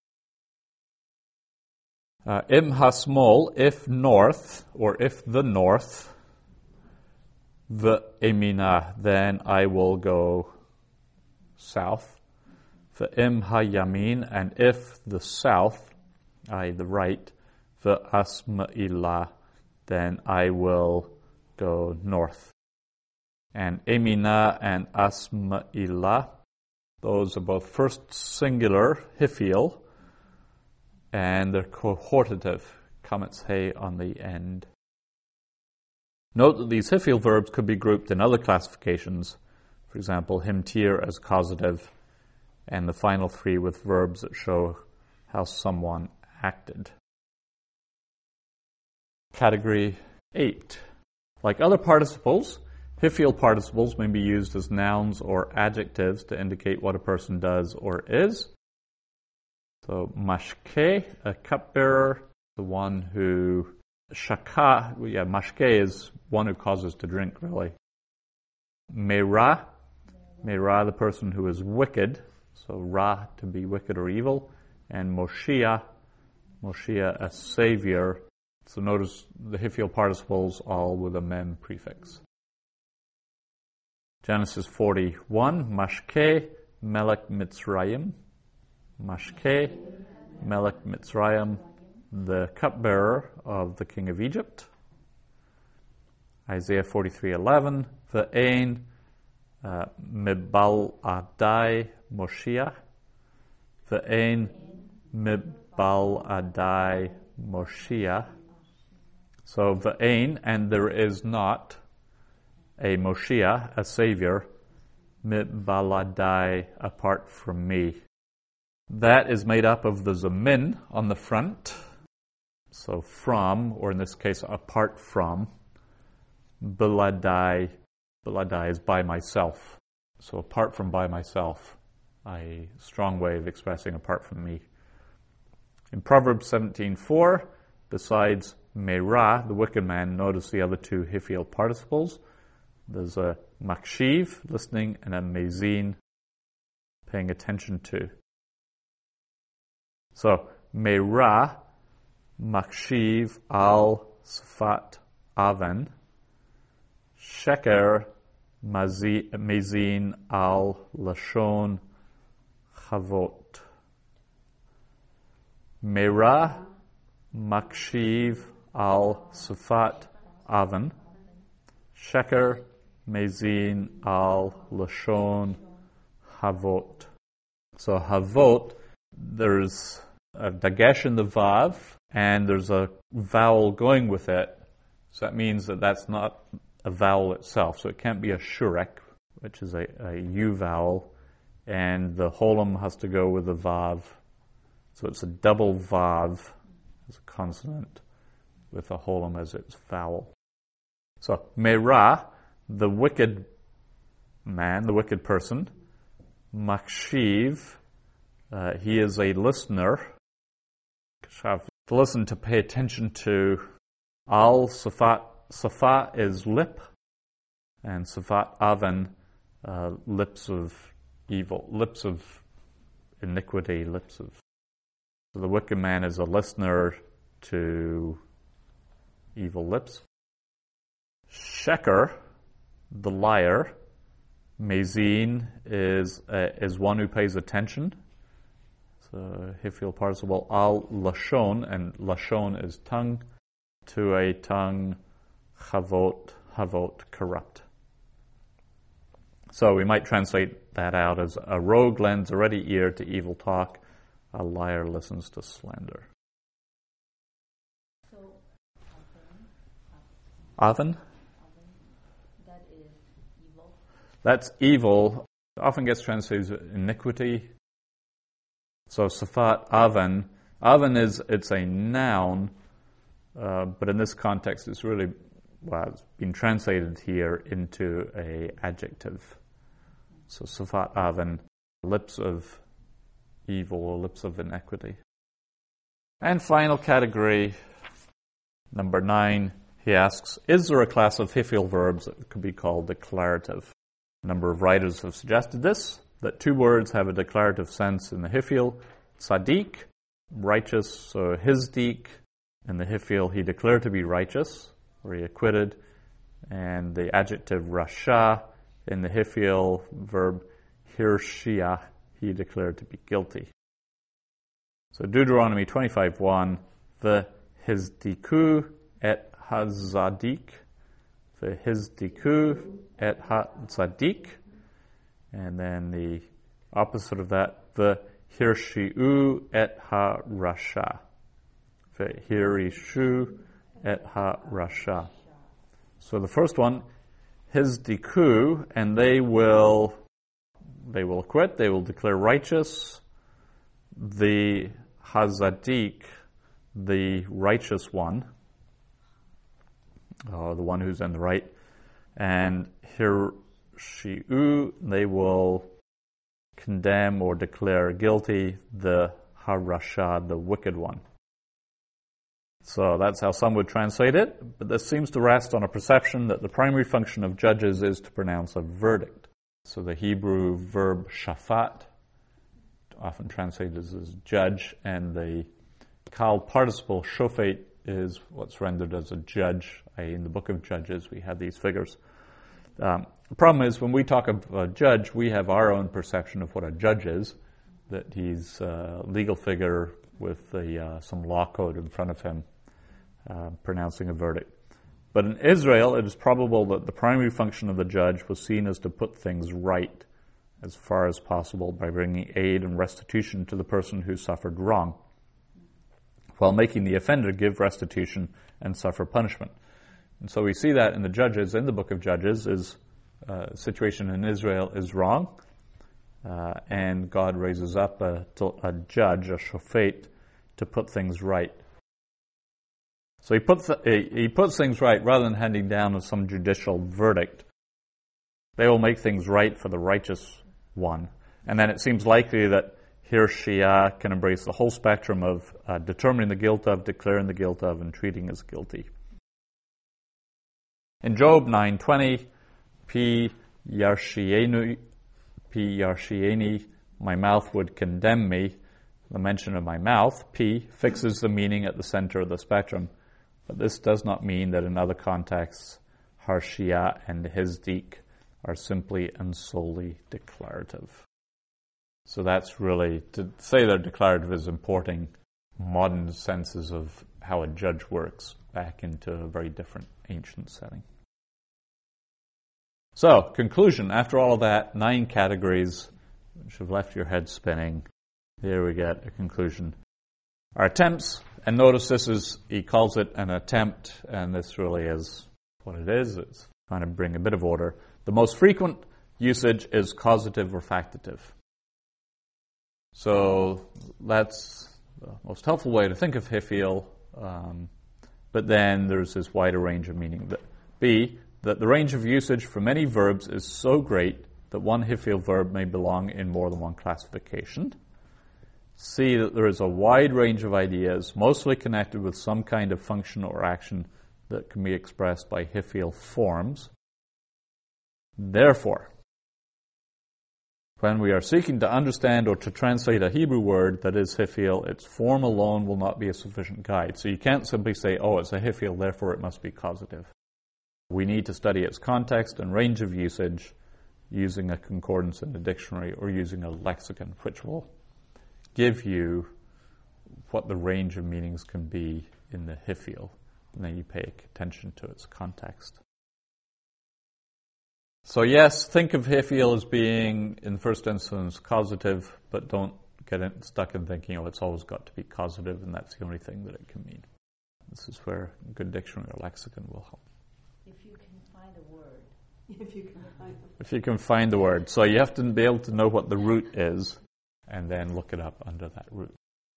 Uh, Im hasmol, if north, or if the north, ve'emina, then I will go south. Ve'im ha-yamin, and if the south, I the right, ve'asma'ilah, then I will go north. And emina and asma'ilah, those are both first singular, hifil, and they're cohortative, kametz he on the end. Note that these hifil verbs could be grouped in other classifications. For example, himtir as causative, and the final three with verbs that show how someone acted. Category eight. Like other participles, hifil participles may be used as nouns or adjectives to indicate what a person does or is. So, mashke, a cupbearer, the one who, shaka, yeah, mashke is one who causes to drink, really. Meira, Meira, the person who is wicked, so ra, to be wicked or evil, and Moshiach, Moshiach, a savior. So notice the hifil participles all with a mem prefix. Genesis forty-one, Mashke, Melech Mitzrayim. Mashke, Melech Mitzrayim, the cupbearer of the king of Egypt. Isaiah forty-three eleven, Ve'ein, uh, Mibal Adai Moshiach. Ve'ein Mibal Adai Moshiach. So Ve'ein, and there is not a Moshiach, a savior, Mibal Adai, apart from me. That is made up of the zamin on the front, so from, or in this case, apart from. Biladai, biladai is by myself. So apart from by myself, a strong way of expressing apart from me. In Proverbs seventeen four, besides Meira, the wicked man, notice the other two hifil participles. There's a makshiv, listening, and a mezin, paying attention to. So, Meira, Makshiv, Al, Sfat, Aven, Sheker, Mezin, Al, Lashon, Chavot. Meira, Makshiv, Al, Sfat, Aven, Sheker, Mezin, Al, Lashon, Havot. So, Havot, there's a dagesh in the vav, and there's a vowel going with it. So that means that that's not a vowel itself. So it can't be a shurek, which is a, a U vowel. and the holum has to go with the vav. So it's a double vav as a consonant with a holum as its vowel. So, Merah, the wicked man, the wicked person. Makshiv, uh, he is a listener. To listen, to pay attention to. Al, Safat, Safa is lip, and Safat Avan, uh, lips of evil, lips of iniquity, lips of. So the wicked man is a listener to evil lips. Sheker, the liar. Mazin is uh, is one who pays attention. So Hifil participle al lashon, and lashon is tongue. To a tongue, havot, havot, corrupt. So we might translate that out as a rogue lends a ready ear to evil talk, a liar listens to slander. So, Avan? That is evil. That's evil. It often gets translated as iniquity. So Safat Avan. Avan is, it's a noun, uh, but in this context it's really, well, it's been translated here into a adjective. So Safat Avan, lips of evil or lips of iniquity. And final category, number nine, he asks, is there a class of Hifil verbs that could be called declarative? A number of writers have suggested this, that two words have a declarative sense in the Hifil. Tzaddik, righteous, so hizdik, in the Hifil he declared to be righteous, or he acquitted, and the adjective rasha, in the Hifil verb hirshia, he declared to be guilty. So Deuteronomy twenty-five one, the hizdiku et hazadik, the hizdiku et hazadik, and then the opposite of that, the hirshiu et ha-rasha, the hirishu et ha-rasha. So the first one, hizdiku, and they will they will acquit, they will declare righteous. The hazadik, the righteous one, uh, the one who's in the right, and hirshiu, they will condemn or declare guilty the harasha, the wicked one. So that's how some would translate it, but this seems to rest on a perception that the primary function of judges is to pronounce a verdict. So the Hebrew verb shafat, often translated as judge, and the kal participle shofet is what's rendered as a judge. In the book of Judges, we have these figures. Um, the problem is, when we talk of a judge, we have our own perception of what a judge is, that he's a legal figure with a, uh, some law code in front of him, uh, pronouncing a verdict. But in Israel, it is probable that the primary function of the judge was seen as to put things right as far as possible by bringing aid and restitution to the person who suffered wrong, while making the offender give restitution and suffer punishment. And so we see that in the Judges, in the book of Judges, is uh, situation in Israel is wrong, uh, and God raises up a, a judge, a shofet, to put things right. So he puts he puts things right rather than handing down some judicial verdict. They will make things right for the righteous one, and then it seems likely that Hirshia can embrace the whole spectrum of uh, determining the guilt of, declaring the guilt of, and treating as guilty. In Job nine twenty, P yarshienu, P yarshieni, my mouth would condemn me. The mention of my mouth, P, fixes the meaning at the center of the spectrum. But this does not mean that in other contexts, Harshia and Hizdik are simply and solely declarative. So that's really, to say they're declarative is importing modern senses of how a judge works back into a very different ancient setting. So, conclusion, after all of that, nine categories which have left your head spinning, here we get a conclusion. Our attempts, and notice this is, he calls it an attempt, and this really is what it is. It's trying to bring a bit of order. The most frequent usage is causative or factative. So that's the most helpful way to think of Hifil. Um, but then there's this wider range of meaning. That B, that the range of usage for many verbs is so great that one Hifil verb may belong in more than one classification. C, that there is a wide range of ideas, mostly connected with some kind of function or action that can be expressed by Hifil forms. Therefore, when we are seeking to understand or to translate a Hebrew word that is Hifil, its form alone will not be a sufficient guide. So you can't simply say, oh, it's a Hifil, therefore it must be causative. We need to study its context and range of usage using a concordance in a dictionary or using a lexicon, which will give you what the range of meanings can be in the Hifil, and then you pay attention to its context. So yes, think of Hifil as being, in the first instance, causative, but don't get in, stuck in thinking, oh, it's always got to be causative, and that's the only thing that it can mean. This is where a good dictionary or lexicon will help. If you can find a word. If you can find the If you can find the word. So you have to be able to know what the root is, and then look it up under that root.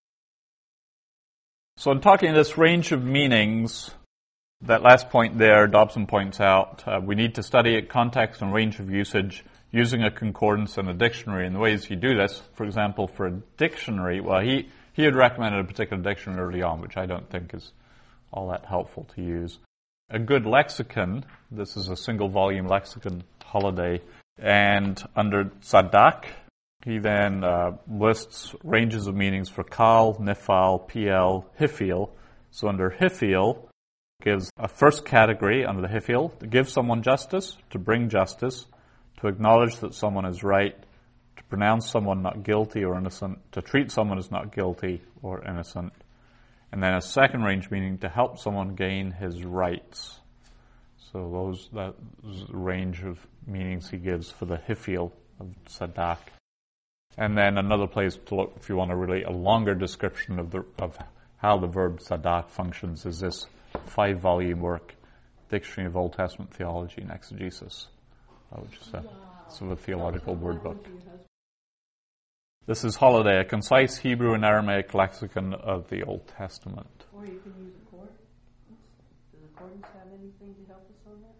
So in talking this range of meanings, that last point there, Dobson points out, uh, we need to study it, context and range of usage using a concordance and a dictionary. And the ways you do this, for example, for a dictionary, well, he, he had recommended a particular dictionary early on, which I don't think is all that helpful to use. A good lexicon, this is a single volume lexicon, Holiday, and under Sadak, he then uh, lists ranges of meanings for Kal, Nifal, Piel, Hifil. So under Hifil, gives a first category under the Hifil, to give someone justice, to bring justice, to acknowledge that someone is right, to pronounce someone not guilty or innocent, to treat someone as not guilty or innocent. And then a second range meaning, to help someone gain his rights. So those, that range of meanings he gives for the Hifil of Sadak. And then another place to look, if you want to really a longer description of the of how the verb Sadak functions, is this five-volume work, Dictionary of Old Testament Theology and Exegesis, uh, which is a, wow. sort of a theological word book. This is Holiday, a concise Hebrew and Aramaic lexicon of the Old Testament. Or you can use Accordance. Does Accordance have anything to help us on that?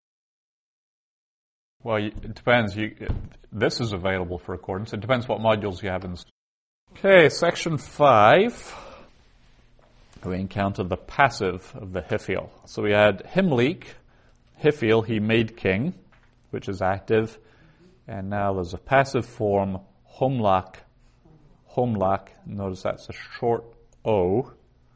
Well, it depends. You, it, this is available for Accordance. It depends what modules you have in. Okay, section five. We encounter the passive of the Hifil. So we had Himlik, Hifil, he made king, which is active. And now there's a passive form, Homlak. Homlak, notice that's a short O.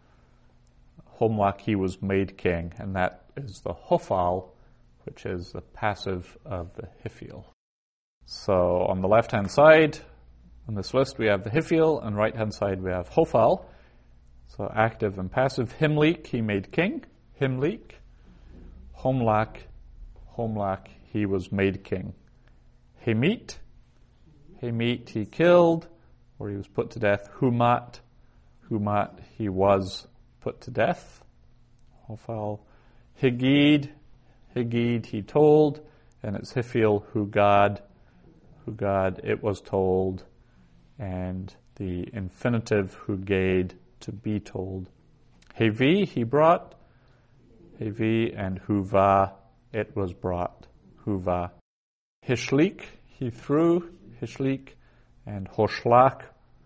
Homlak, he was made king. And that is the Hofal, which is the passive of the Hifil. So on the left-hand side, on this list, we have the Hifil, and right-hand side, we have Hofal. So active and passive. Himlik, he made king. Himlik. Homlak, Homlak, he was made king. Hemit, Hemit, he killed, or he was put to death. Humat, Humat, he was put to death. Hofal. Higid, Higid, he told, and it's Hifil, Hugad, Hugad, it was told, and the infinitive Hugad, to be told. Hevi, he brought. Hevi, and Huva, it was brought. Huva. Hishlik, he threw. Hishlik, and Hoshlak,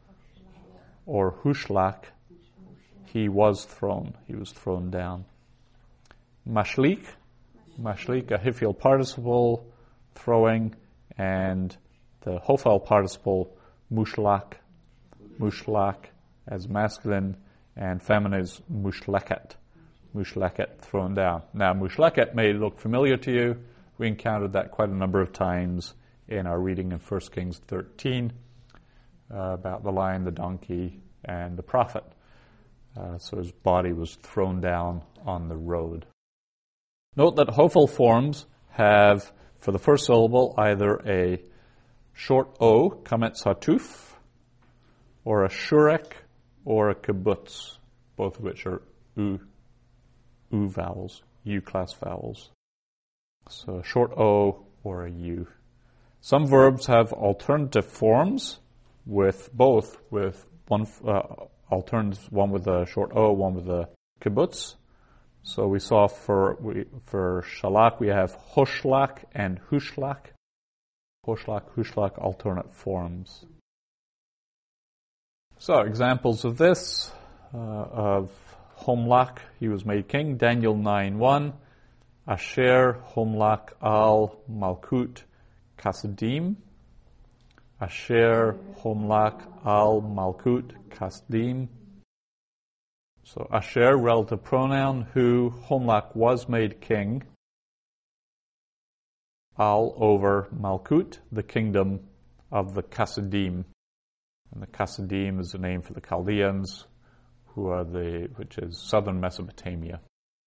or Hushlak, he was thrown. He was thrown down. Mashlik, Mashlik, a Hifil participle, throwing, and the Hofal participle, Mushlak, Mushlak, as masculine, and feminine is Mushleket. Mushleket, thrown down. Now, Mushleket may look familiar to you. We encountered that quite a number of times in our reading in First Kings thirteen uh, about the lion, the donkey, and the prophet. Uh, so his body was thrown down on the road. Note that Hofal forms have, for the first syllable, either a short O, kametz hatuf, or a shurek, or a kibbutz, both of which are U, U vowels, U class vowels. So a short O or a U. Some verbs have alternative forms, with both, with one uh, alternates, one with a short O, one with a kibbutz. So we saw for we, for Shalach we have Hoshlach and Hushlach. Hoshlach, Hushlach, alternate forms. So examples of this, uh, of Homlach, he was made king, Daniel nine one. Asher, Homlach, Al, Malkut, Kasdim. Asher, Homlach, Al, Malkut, Kasdim. So Asher, relative pronoun, who, Homlach was made king. Al over Malkut, the kingdom of the Kasdim. And the Kasdim is the name for the Chaldeans, who are the, which is southern Mesopotamia.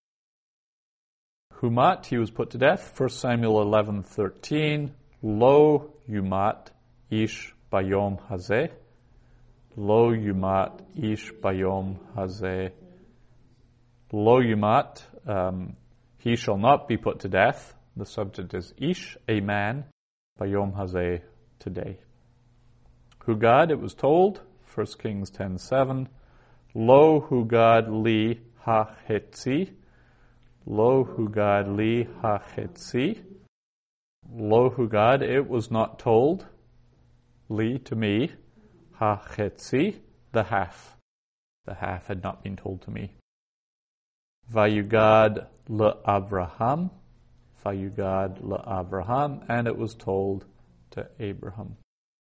Humat, he was put to death, First Samuel eleven thirteen. Lo Yumat Ish Bayom Hazeh. Lo Yumat Ish Bayom Hazeh. Lo Yumat, um, he shall not be put to death. The subject is Ish, a man, Bayom Hazeh, today. Hugad, it was told, First Kings ten seven. Lo Hugad li ha-hetzi. Lo Hugad li ha-hetzi. Lo Hugad, it was not told, li to me, ha-hetzi, the half. The half had not been told to me. Vayugad le-Abraham. Vayugad le-Abraham, and it was told to Abraham.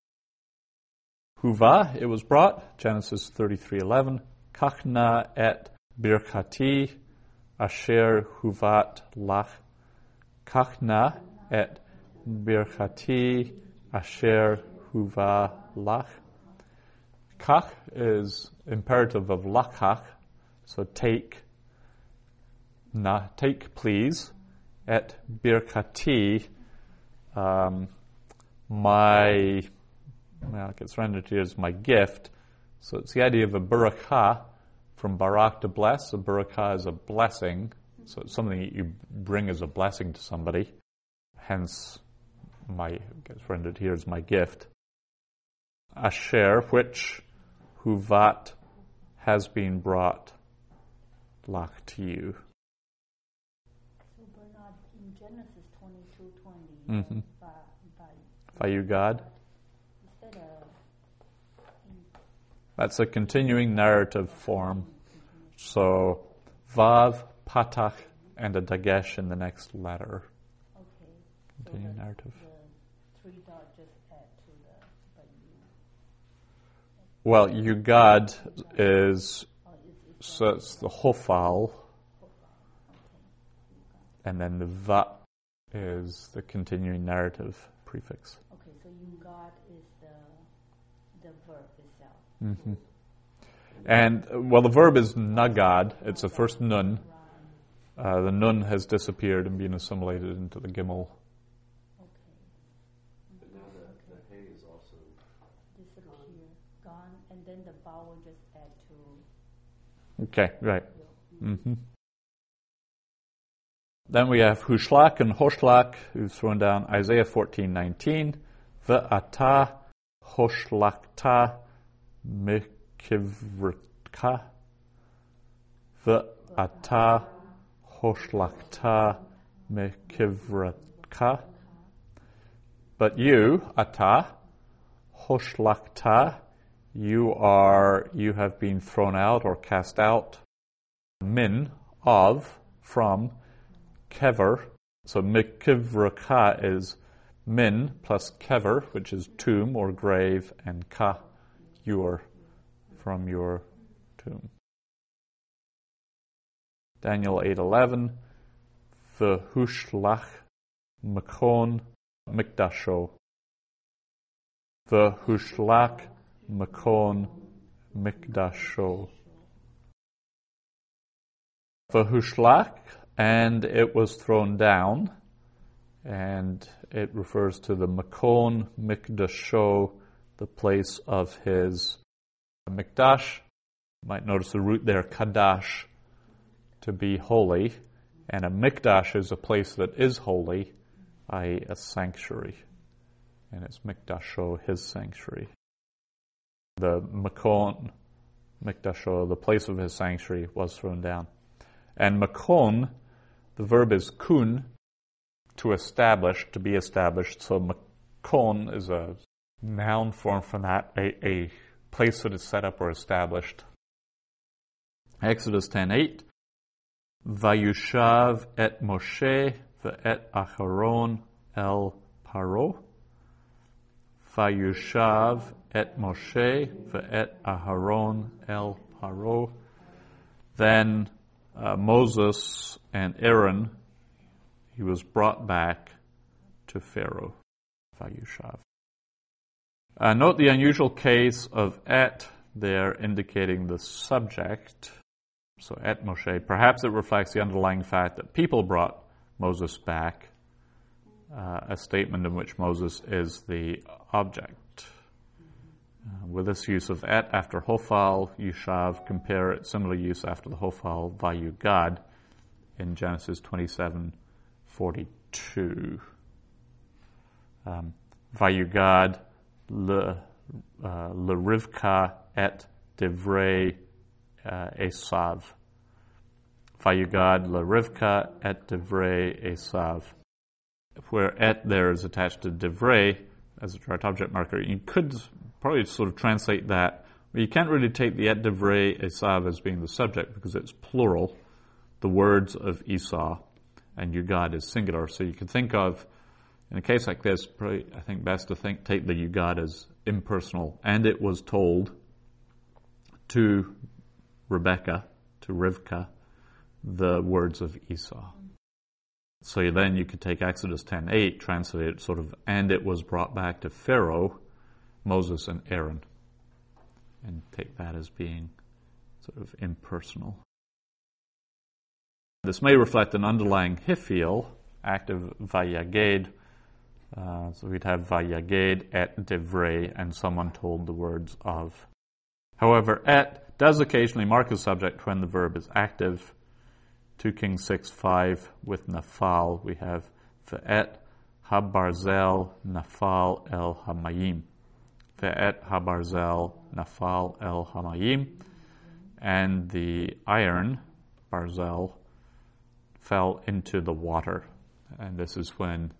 Huva, it was brought, Genesis thirty-three eleven. Kachna et birkati asher huvat lach. Kachna et birkati asher huva lach. Kach is imperative of lachach, so take, na, take please, et birkati, um, my, well, it gets rendered here as my gift. So it's the idea of a barakah, from barak to bless. A barakah is a blessing, so it's something that you bring as a blessing to somebody. Hence, my, it gets rendered here as my gift. Asher, which, huvat, has been brought, lach, to you. So Bernard, in Genesis twenty-two twenty, Mm-hmm. by, by, Vayugad. is that a, That's a continuing narrative form. So, vav, patach, and a dagesh in the next letter. okay. Continuing so narrative. The three dot just add to the, but you, Well, Yugad is, oh, it's, it's so it's the hofal, okay. and then the va is the continuing narrative prefix. Okay, so Yugad is the, the verb itself. Mm-hmm. And, uh, well, the verb is nagad. It's the first nun. Uh, the nun has disappeared and been assimilated into the gimel. Okay. But now the, the hay is also Disappear, gone, and then the vowel just add to. Okay, right. Mm-hmm. Then we have Hushlach and Hoshlach, who's thrown down Isaiah fourteen nineteen. Ve'ata Hoshlachta Mekivrka. Ve'ata Hoshlachta Mekivrka. But you, Ata, Hoshlachta, you are, you have been thrown out or cast out. Min, of, from, kever. So Mekivrka is min plus kever, which is tomb or grave, and ka, your, from your tomb. Daniel eight eleven. V'hushlach makon mikdasho. V'hushlach makon mikdasho. V'hushlach, and it was thrown down, and it refers to the makon mikdasho, the place of his mikdash. You might notice the root there, kadash, to be holy, and a mikdash is a place that is holy, that is a sanctuary, and it's mikdasho, his sanctuary. the Makon, Mikdasho, the place of his sanctuary, was thrown down. And Makon, the verb is kun, to establish, to be established. So Makon is a noun form from that, a, a place that is set up or established. Exodus ten eight. Vayushav et Moshe ve'et Acharon el Paro. Vayushav et Moshe ve'et Aharon el Paro. Then uh, Moses and Aaron, he was brought back to Pharaoh. Vayushav. Uh, note the unusual case of et there indicating the subject. So et Moshe. Perhaps it reflects the underlying fact that people brought Moses back, uh, a statement in which Moses is the object. Uh, with this use of et after Hophal, Yushav, compare it, similar use after the Hophal, Vayugad, in Genesis twenty-seven forty-two. Um, Vayugad, le, uh, le Rivka et Divrei uh, Esav. Vayugad le Rivka et Divrei Esav. Where et there is attached to Divrei as a direct object marker, you could probably sort of translate that. But you can't really take the et Divrei Esav as being the subject because it's plural, the words of Esau, and Yugad is singular. So you could think of, in a case like this, probably, I think best to think take the Yugad as impersonal. And it was told to Rebecca, to Rivka, the words of Esau. So then you could take Exodus ten eight, translate it sort of, and it was brought back to Pharaoh, Moses and Aaron, and take that as being sort of impersonal. This may reflect an underlying hifil, active vayaged. Uh, so we'd have vayaged et divrei, and someone told the words of. However, et does occasionally mark a subject when the verb is active. two Kings six five with nafal, we have ve'et habarzel nafal el hamayim. Ve'et habarzel nafal el hamayim. And the iron, barzel, fell into the water. And this is when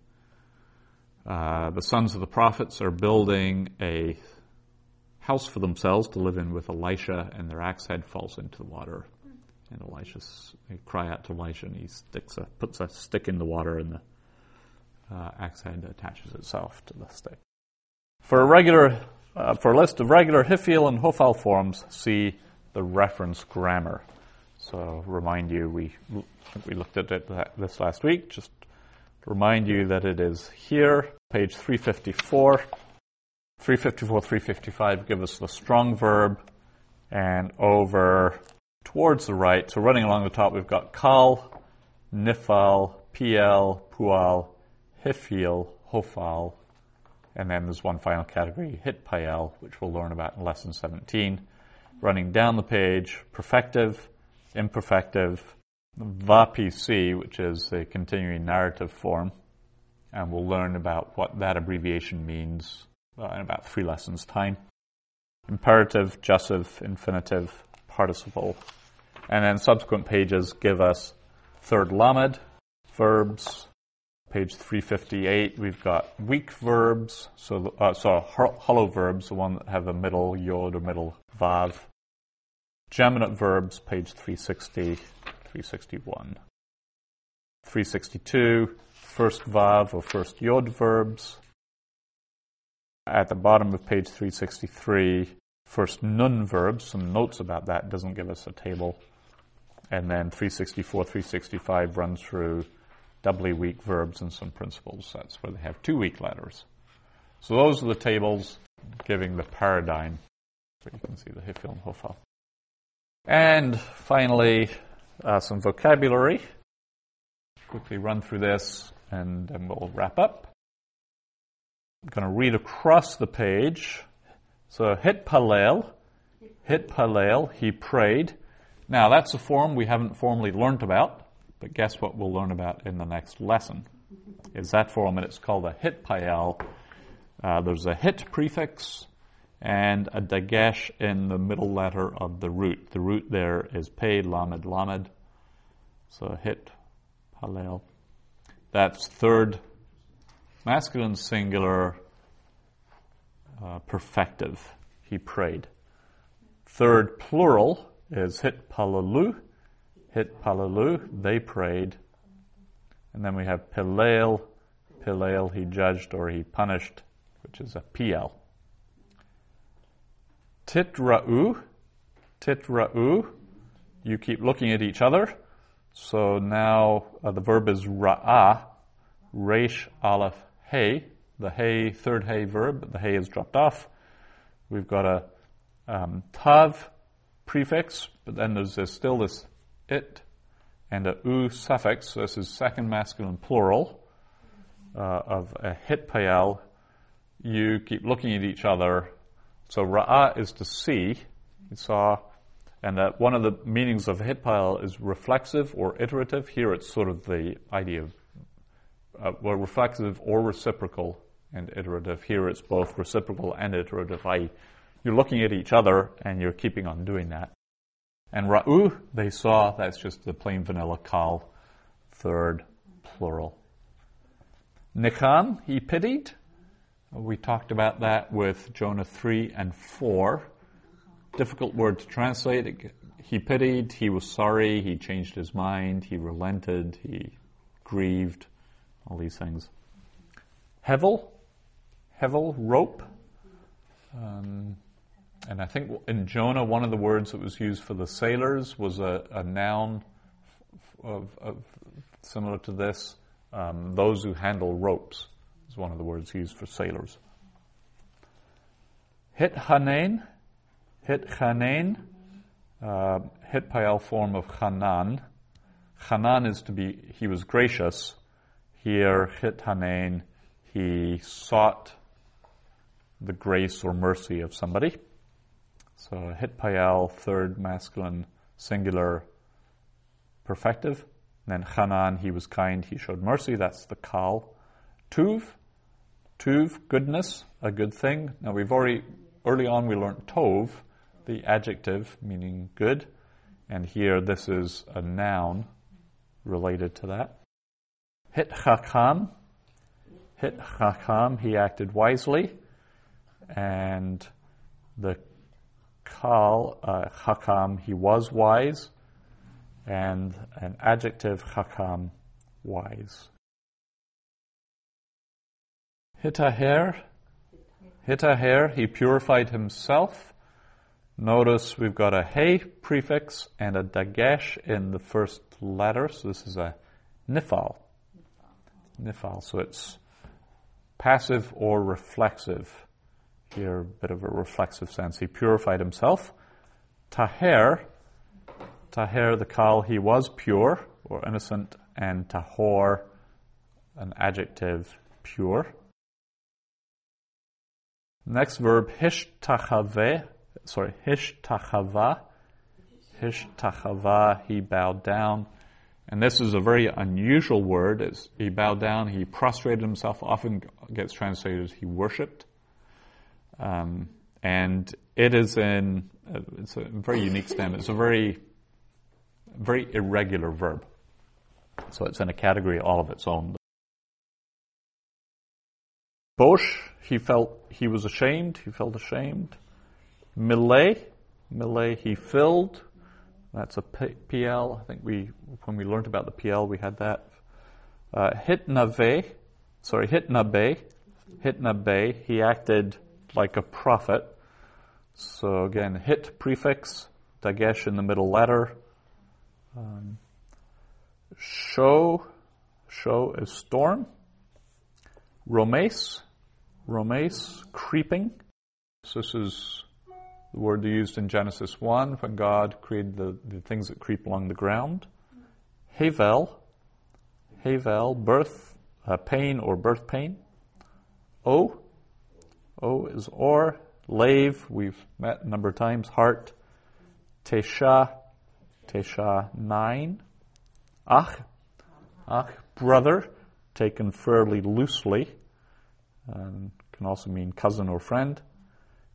uh, the sons of the prophets are building a house for themselves to live in with Elisha, and their axe head falls into the water. And Elisha, they cry out to Elisha, and he sticks a, puts a stick in the water, and the uh, axe head attaches itself to the stick. For a regular, uh, for a list of regular hifil and hofal forms, see the reference grammar. So remind you, we we looked at it this last week. Just to remind you that it is here, page three fifty-four. three fifty-four, three fifty-five give us the strong verb, and over towards the right, so running along the top, we've got kal, nifal, piel, pual, hifil, hofal, and then there's one final category, hitpael, which we'll learn about in lesson seventeen. Running down the page, perfective, imperfective, vapc, which is a continuing narrative form, and we'll learn about what that abbreviation means uh, in about three lessons' time. Imperative, jussive, infinitive, participle. And then subsequent pages give us third lamed, verbs. Page three fifty-eight, we've got weak verbs, so uh, so hollow verbs, the one that have a middle yod or middle vav. Geminate verbs, page three sixty, three sixty-one. three sixty-two, first vav or first yod verbs. At the bottom of page three sixty-three, first nun verbs, some notes about that, doesn't give us a table. And then three sixty-four, three sixty-five runs through doubly weak verbs and some principles. That's where they have two weak letters. So those are the tables giving the paradigm. So you can see the hifil and hofal. And finally, uh, some vocabulary. Quickly run through this and then we'll wrap up. I'm going to read across the page. So hitpalel, hitpalel, he prayed. Now that's a form we haven't formally learnt about, but guess what we'll learn about in the next lesson? Is that form, and it's called a hitpael. Uh, there's a hit prefix and a dagesh in the middle letter of the root. The root there is Pei, Lamed, Lamed. So hit, Palel. That's third masculine singular uh, perfective. He prayed. Third plural is hit Palalu. Hit Palalu, they prayed. And then we have Pilel. Pilel, he judged or he punished, which is a P L. Titra'u. Titra'u. You keep looking at each other. So now uh, the verb is ra'ah. Resh, aleph, hey. The hey, third hey verb. The hey is dropped off. We've got a um, tav prefix, but then there's this, still this it and a u suffix. So this is second masculine plural uh, of a hit payal. You keep looking at each other. So ra'ah is to see. You saw, and that one of the meanings of hit payal is reflexive or iterative. Here it's sort of the idea of uh, well, reflexive or reciprocal and iterative. Here it's both reciprocal and iterative. I, you're looking at each other and you're keeping on doing that. And ra'u, they saw, that's just the plain vanilla kal, third plural. Nicham, he pitied. We talked about that with Jonah three and four. Difficult word to translate. He pitied, he was sorry, he changed his mind, he relented, he grieved, all these things. Hevel, Hevel, rope. Um, and I think in Jonah, one of the words that was used for the sailors was a, a noun of, of similar to this. Um, those who handle ropes is one of the words used for sailors. Hit Hanan, Hit Hanan, uh, Hit Payal form of Hanan. Hanan is to be, he was gracious. Here, Hit Hanan, he sought the grace or mercy of somebody. So Hit Payal, third masculine singular perfective. And then Hanan, he was kind, he showed mercy. That's the kal. Tuv, tuv, goodness, a good thing. Now we've already, early on we learned tov, the adjective meaning good. And here this is a noun related to that. Hit Chacham, Hit Chacham, he acted wisely. And the kal, uh, Chacham, he was wise. And an adjective, Chacham, wise. Hitaher, Hitaher, he purified himself. Notice we've got a hey prefix and a dagesh in the first letter, so this is a nifal. Nifal, so it's passive or reflexive. Here, a bit of a reflexive sense. He purified himself. Taher, Taher, the kal, he was pure or innocent, and tahor, an adjective, pure. Next verb, hishtachave, sorry, hishtachava, hishtachava, he bowed down. And this is a very unusual word. It's, he bowed down, he prostrated himself, often gets translated as he worshipped. Um, and it is in, it's a very unique stem. It's a very very irregular verb. So it's in a category all of its own. Bosh, he felt, he was ashamed, he felt ashamed. Millet, Millet, he filled. That's a P L. I think we, when we learned about the P L, we had that. Uh, Hitnave, sorry, Hitnabe, Hitnabe, he acted like a prophet. So again, hit prefix, dagesh in the middle letter. Um, show, show is storm. Romace, romace, creeping. So this is the word used in Genesis one when God created the, the things that creep along the ground. Havel, havel, birth, uh, pain or birth pain. O, O is or. Lave, we've met a number of times. Heart. Tesha, Tesha, nine. Ach, ach, brother, taken fairly loosely. Um, can also mean cousin or friend.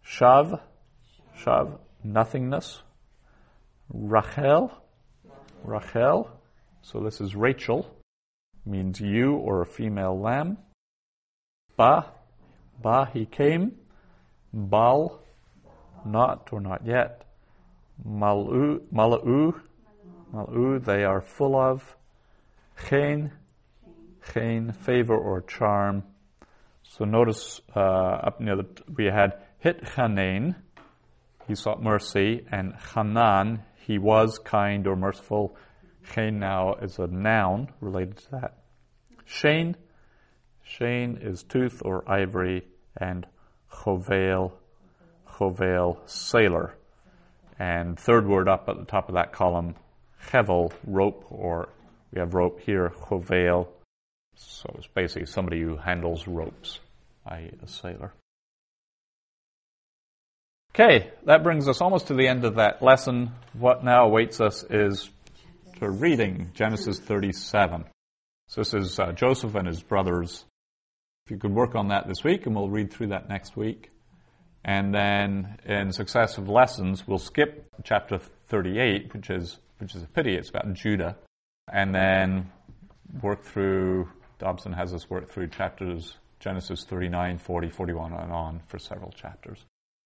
Shav, Shav, nothingness. Rachel, Rachel, so this is Rachel, means you or a female lamb. Ba, Ba, he came. Bal, not or not yet. Malu, Mala'u, Mala'u, they are full of. Chen, Chen, favor or charm. So notice uh, up near the, we had Hit Chanan, he sought mercy, and Hanan, he was kind or merciful. Chen now is a noun related to that. Shane, Shane is tooth or ivory, and Chovel, Chovel, sailor. And third word up at the top of that column, Chevel, rope, or we have rope here, Chovel. So it's basically somebody who handles ropes, that is a sailor. Okay, that brings us almost to the end of that lesson. What now awaits us is to reading Genesis thirty-seven. So this is uh, Joseph and his brothers. If you could work on that this week, and we'll read through that next week. And then in successive lessons, we'll skip chapter thirty-eight, which is which is a pity. It's about Judah. And then work through, Dobson has us work through chapters Genesis thirty-nine, forty, forty-one, and on for several chapters.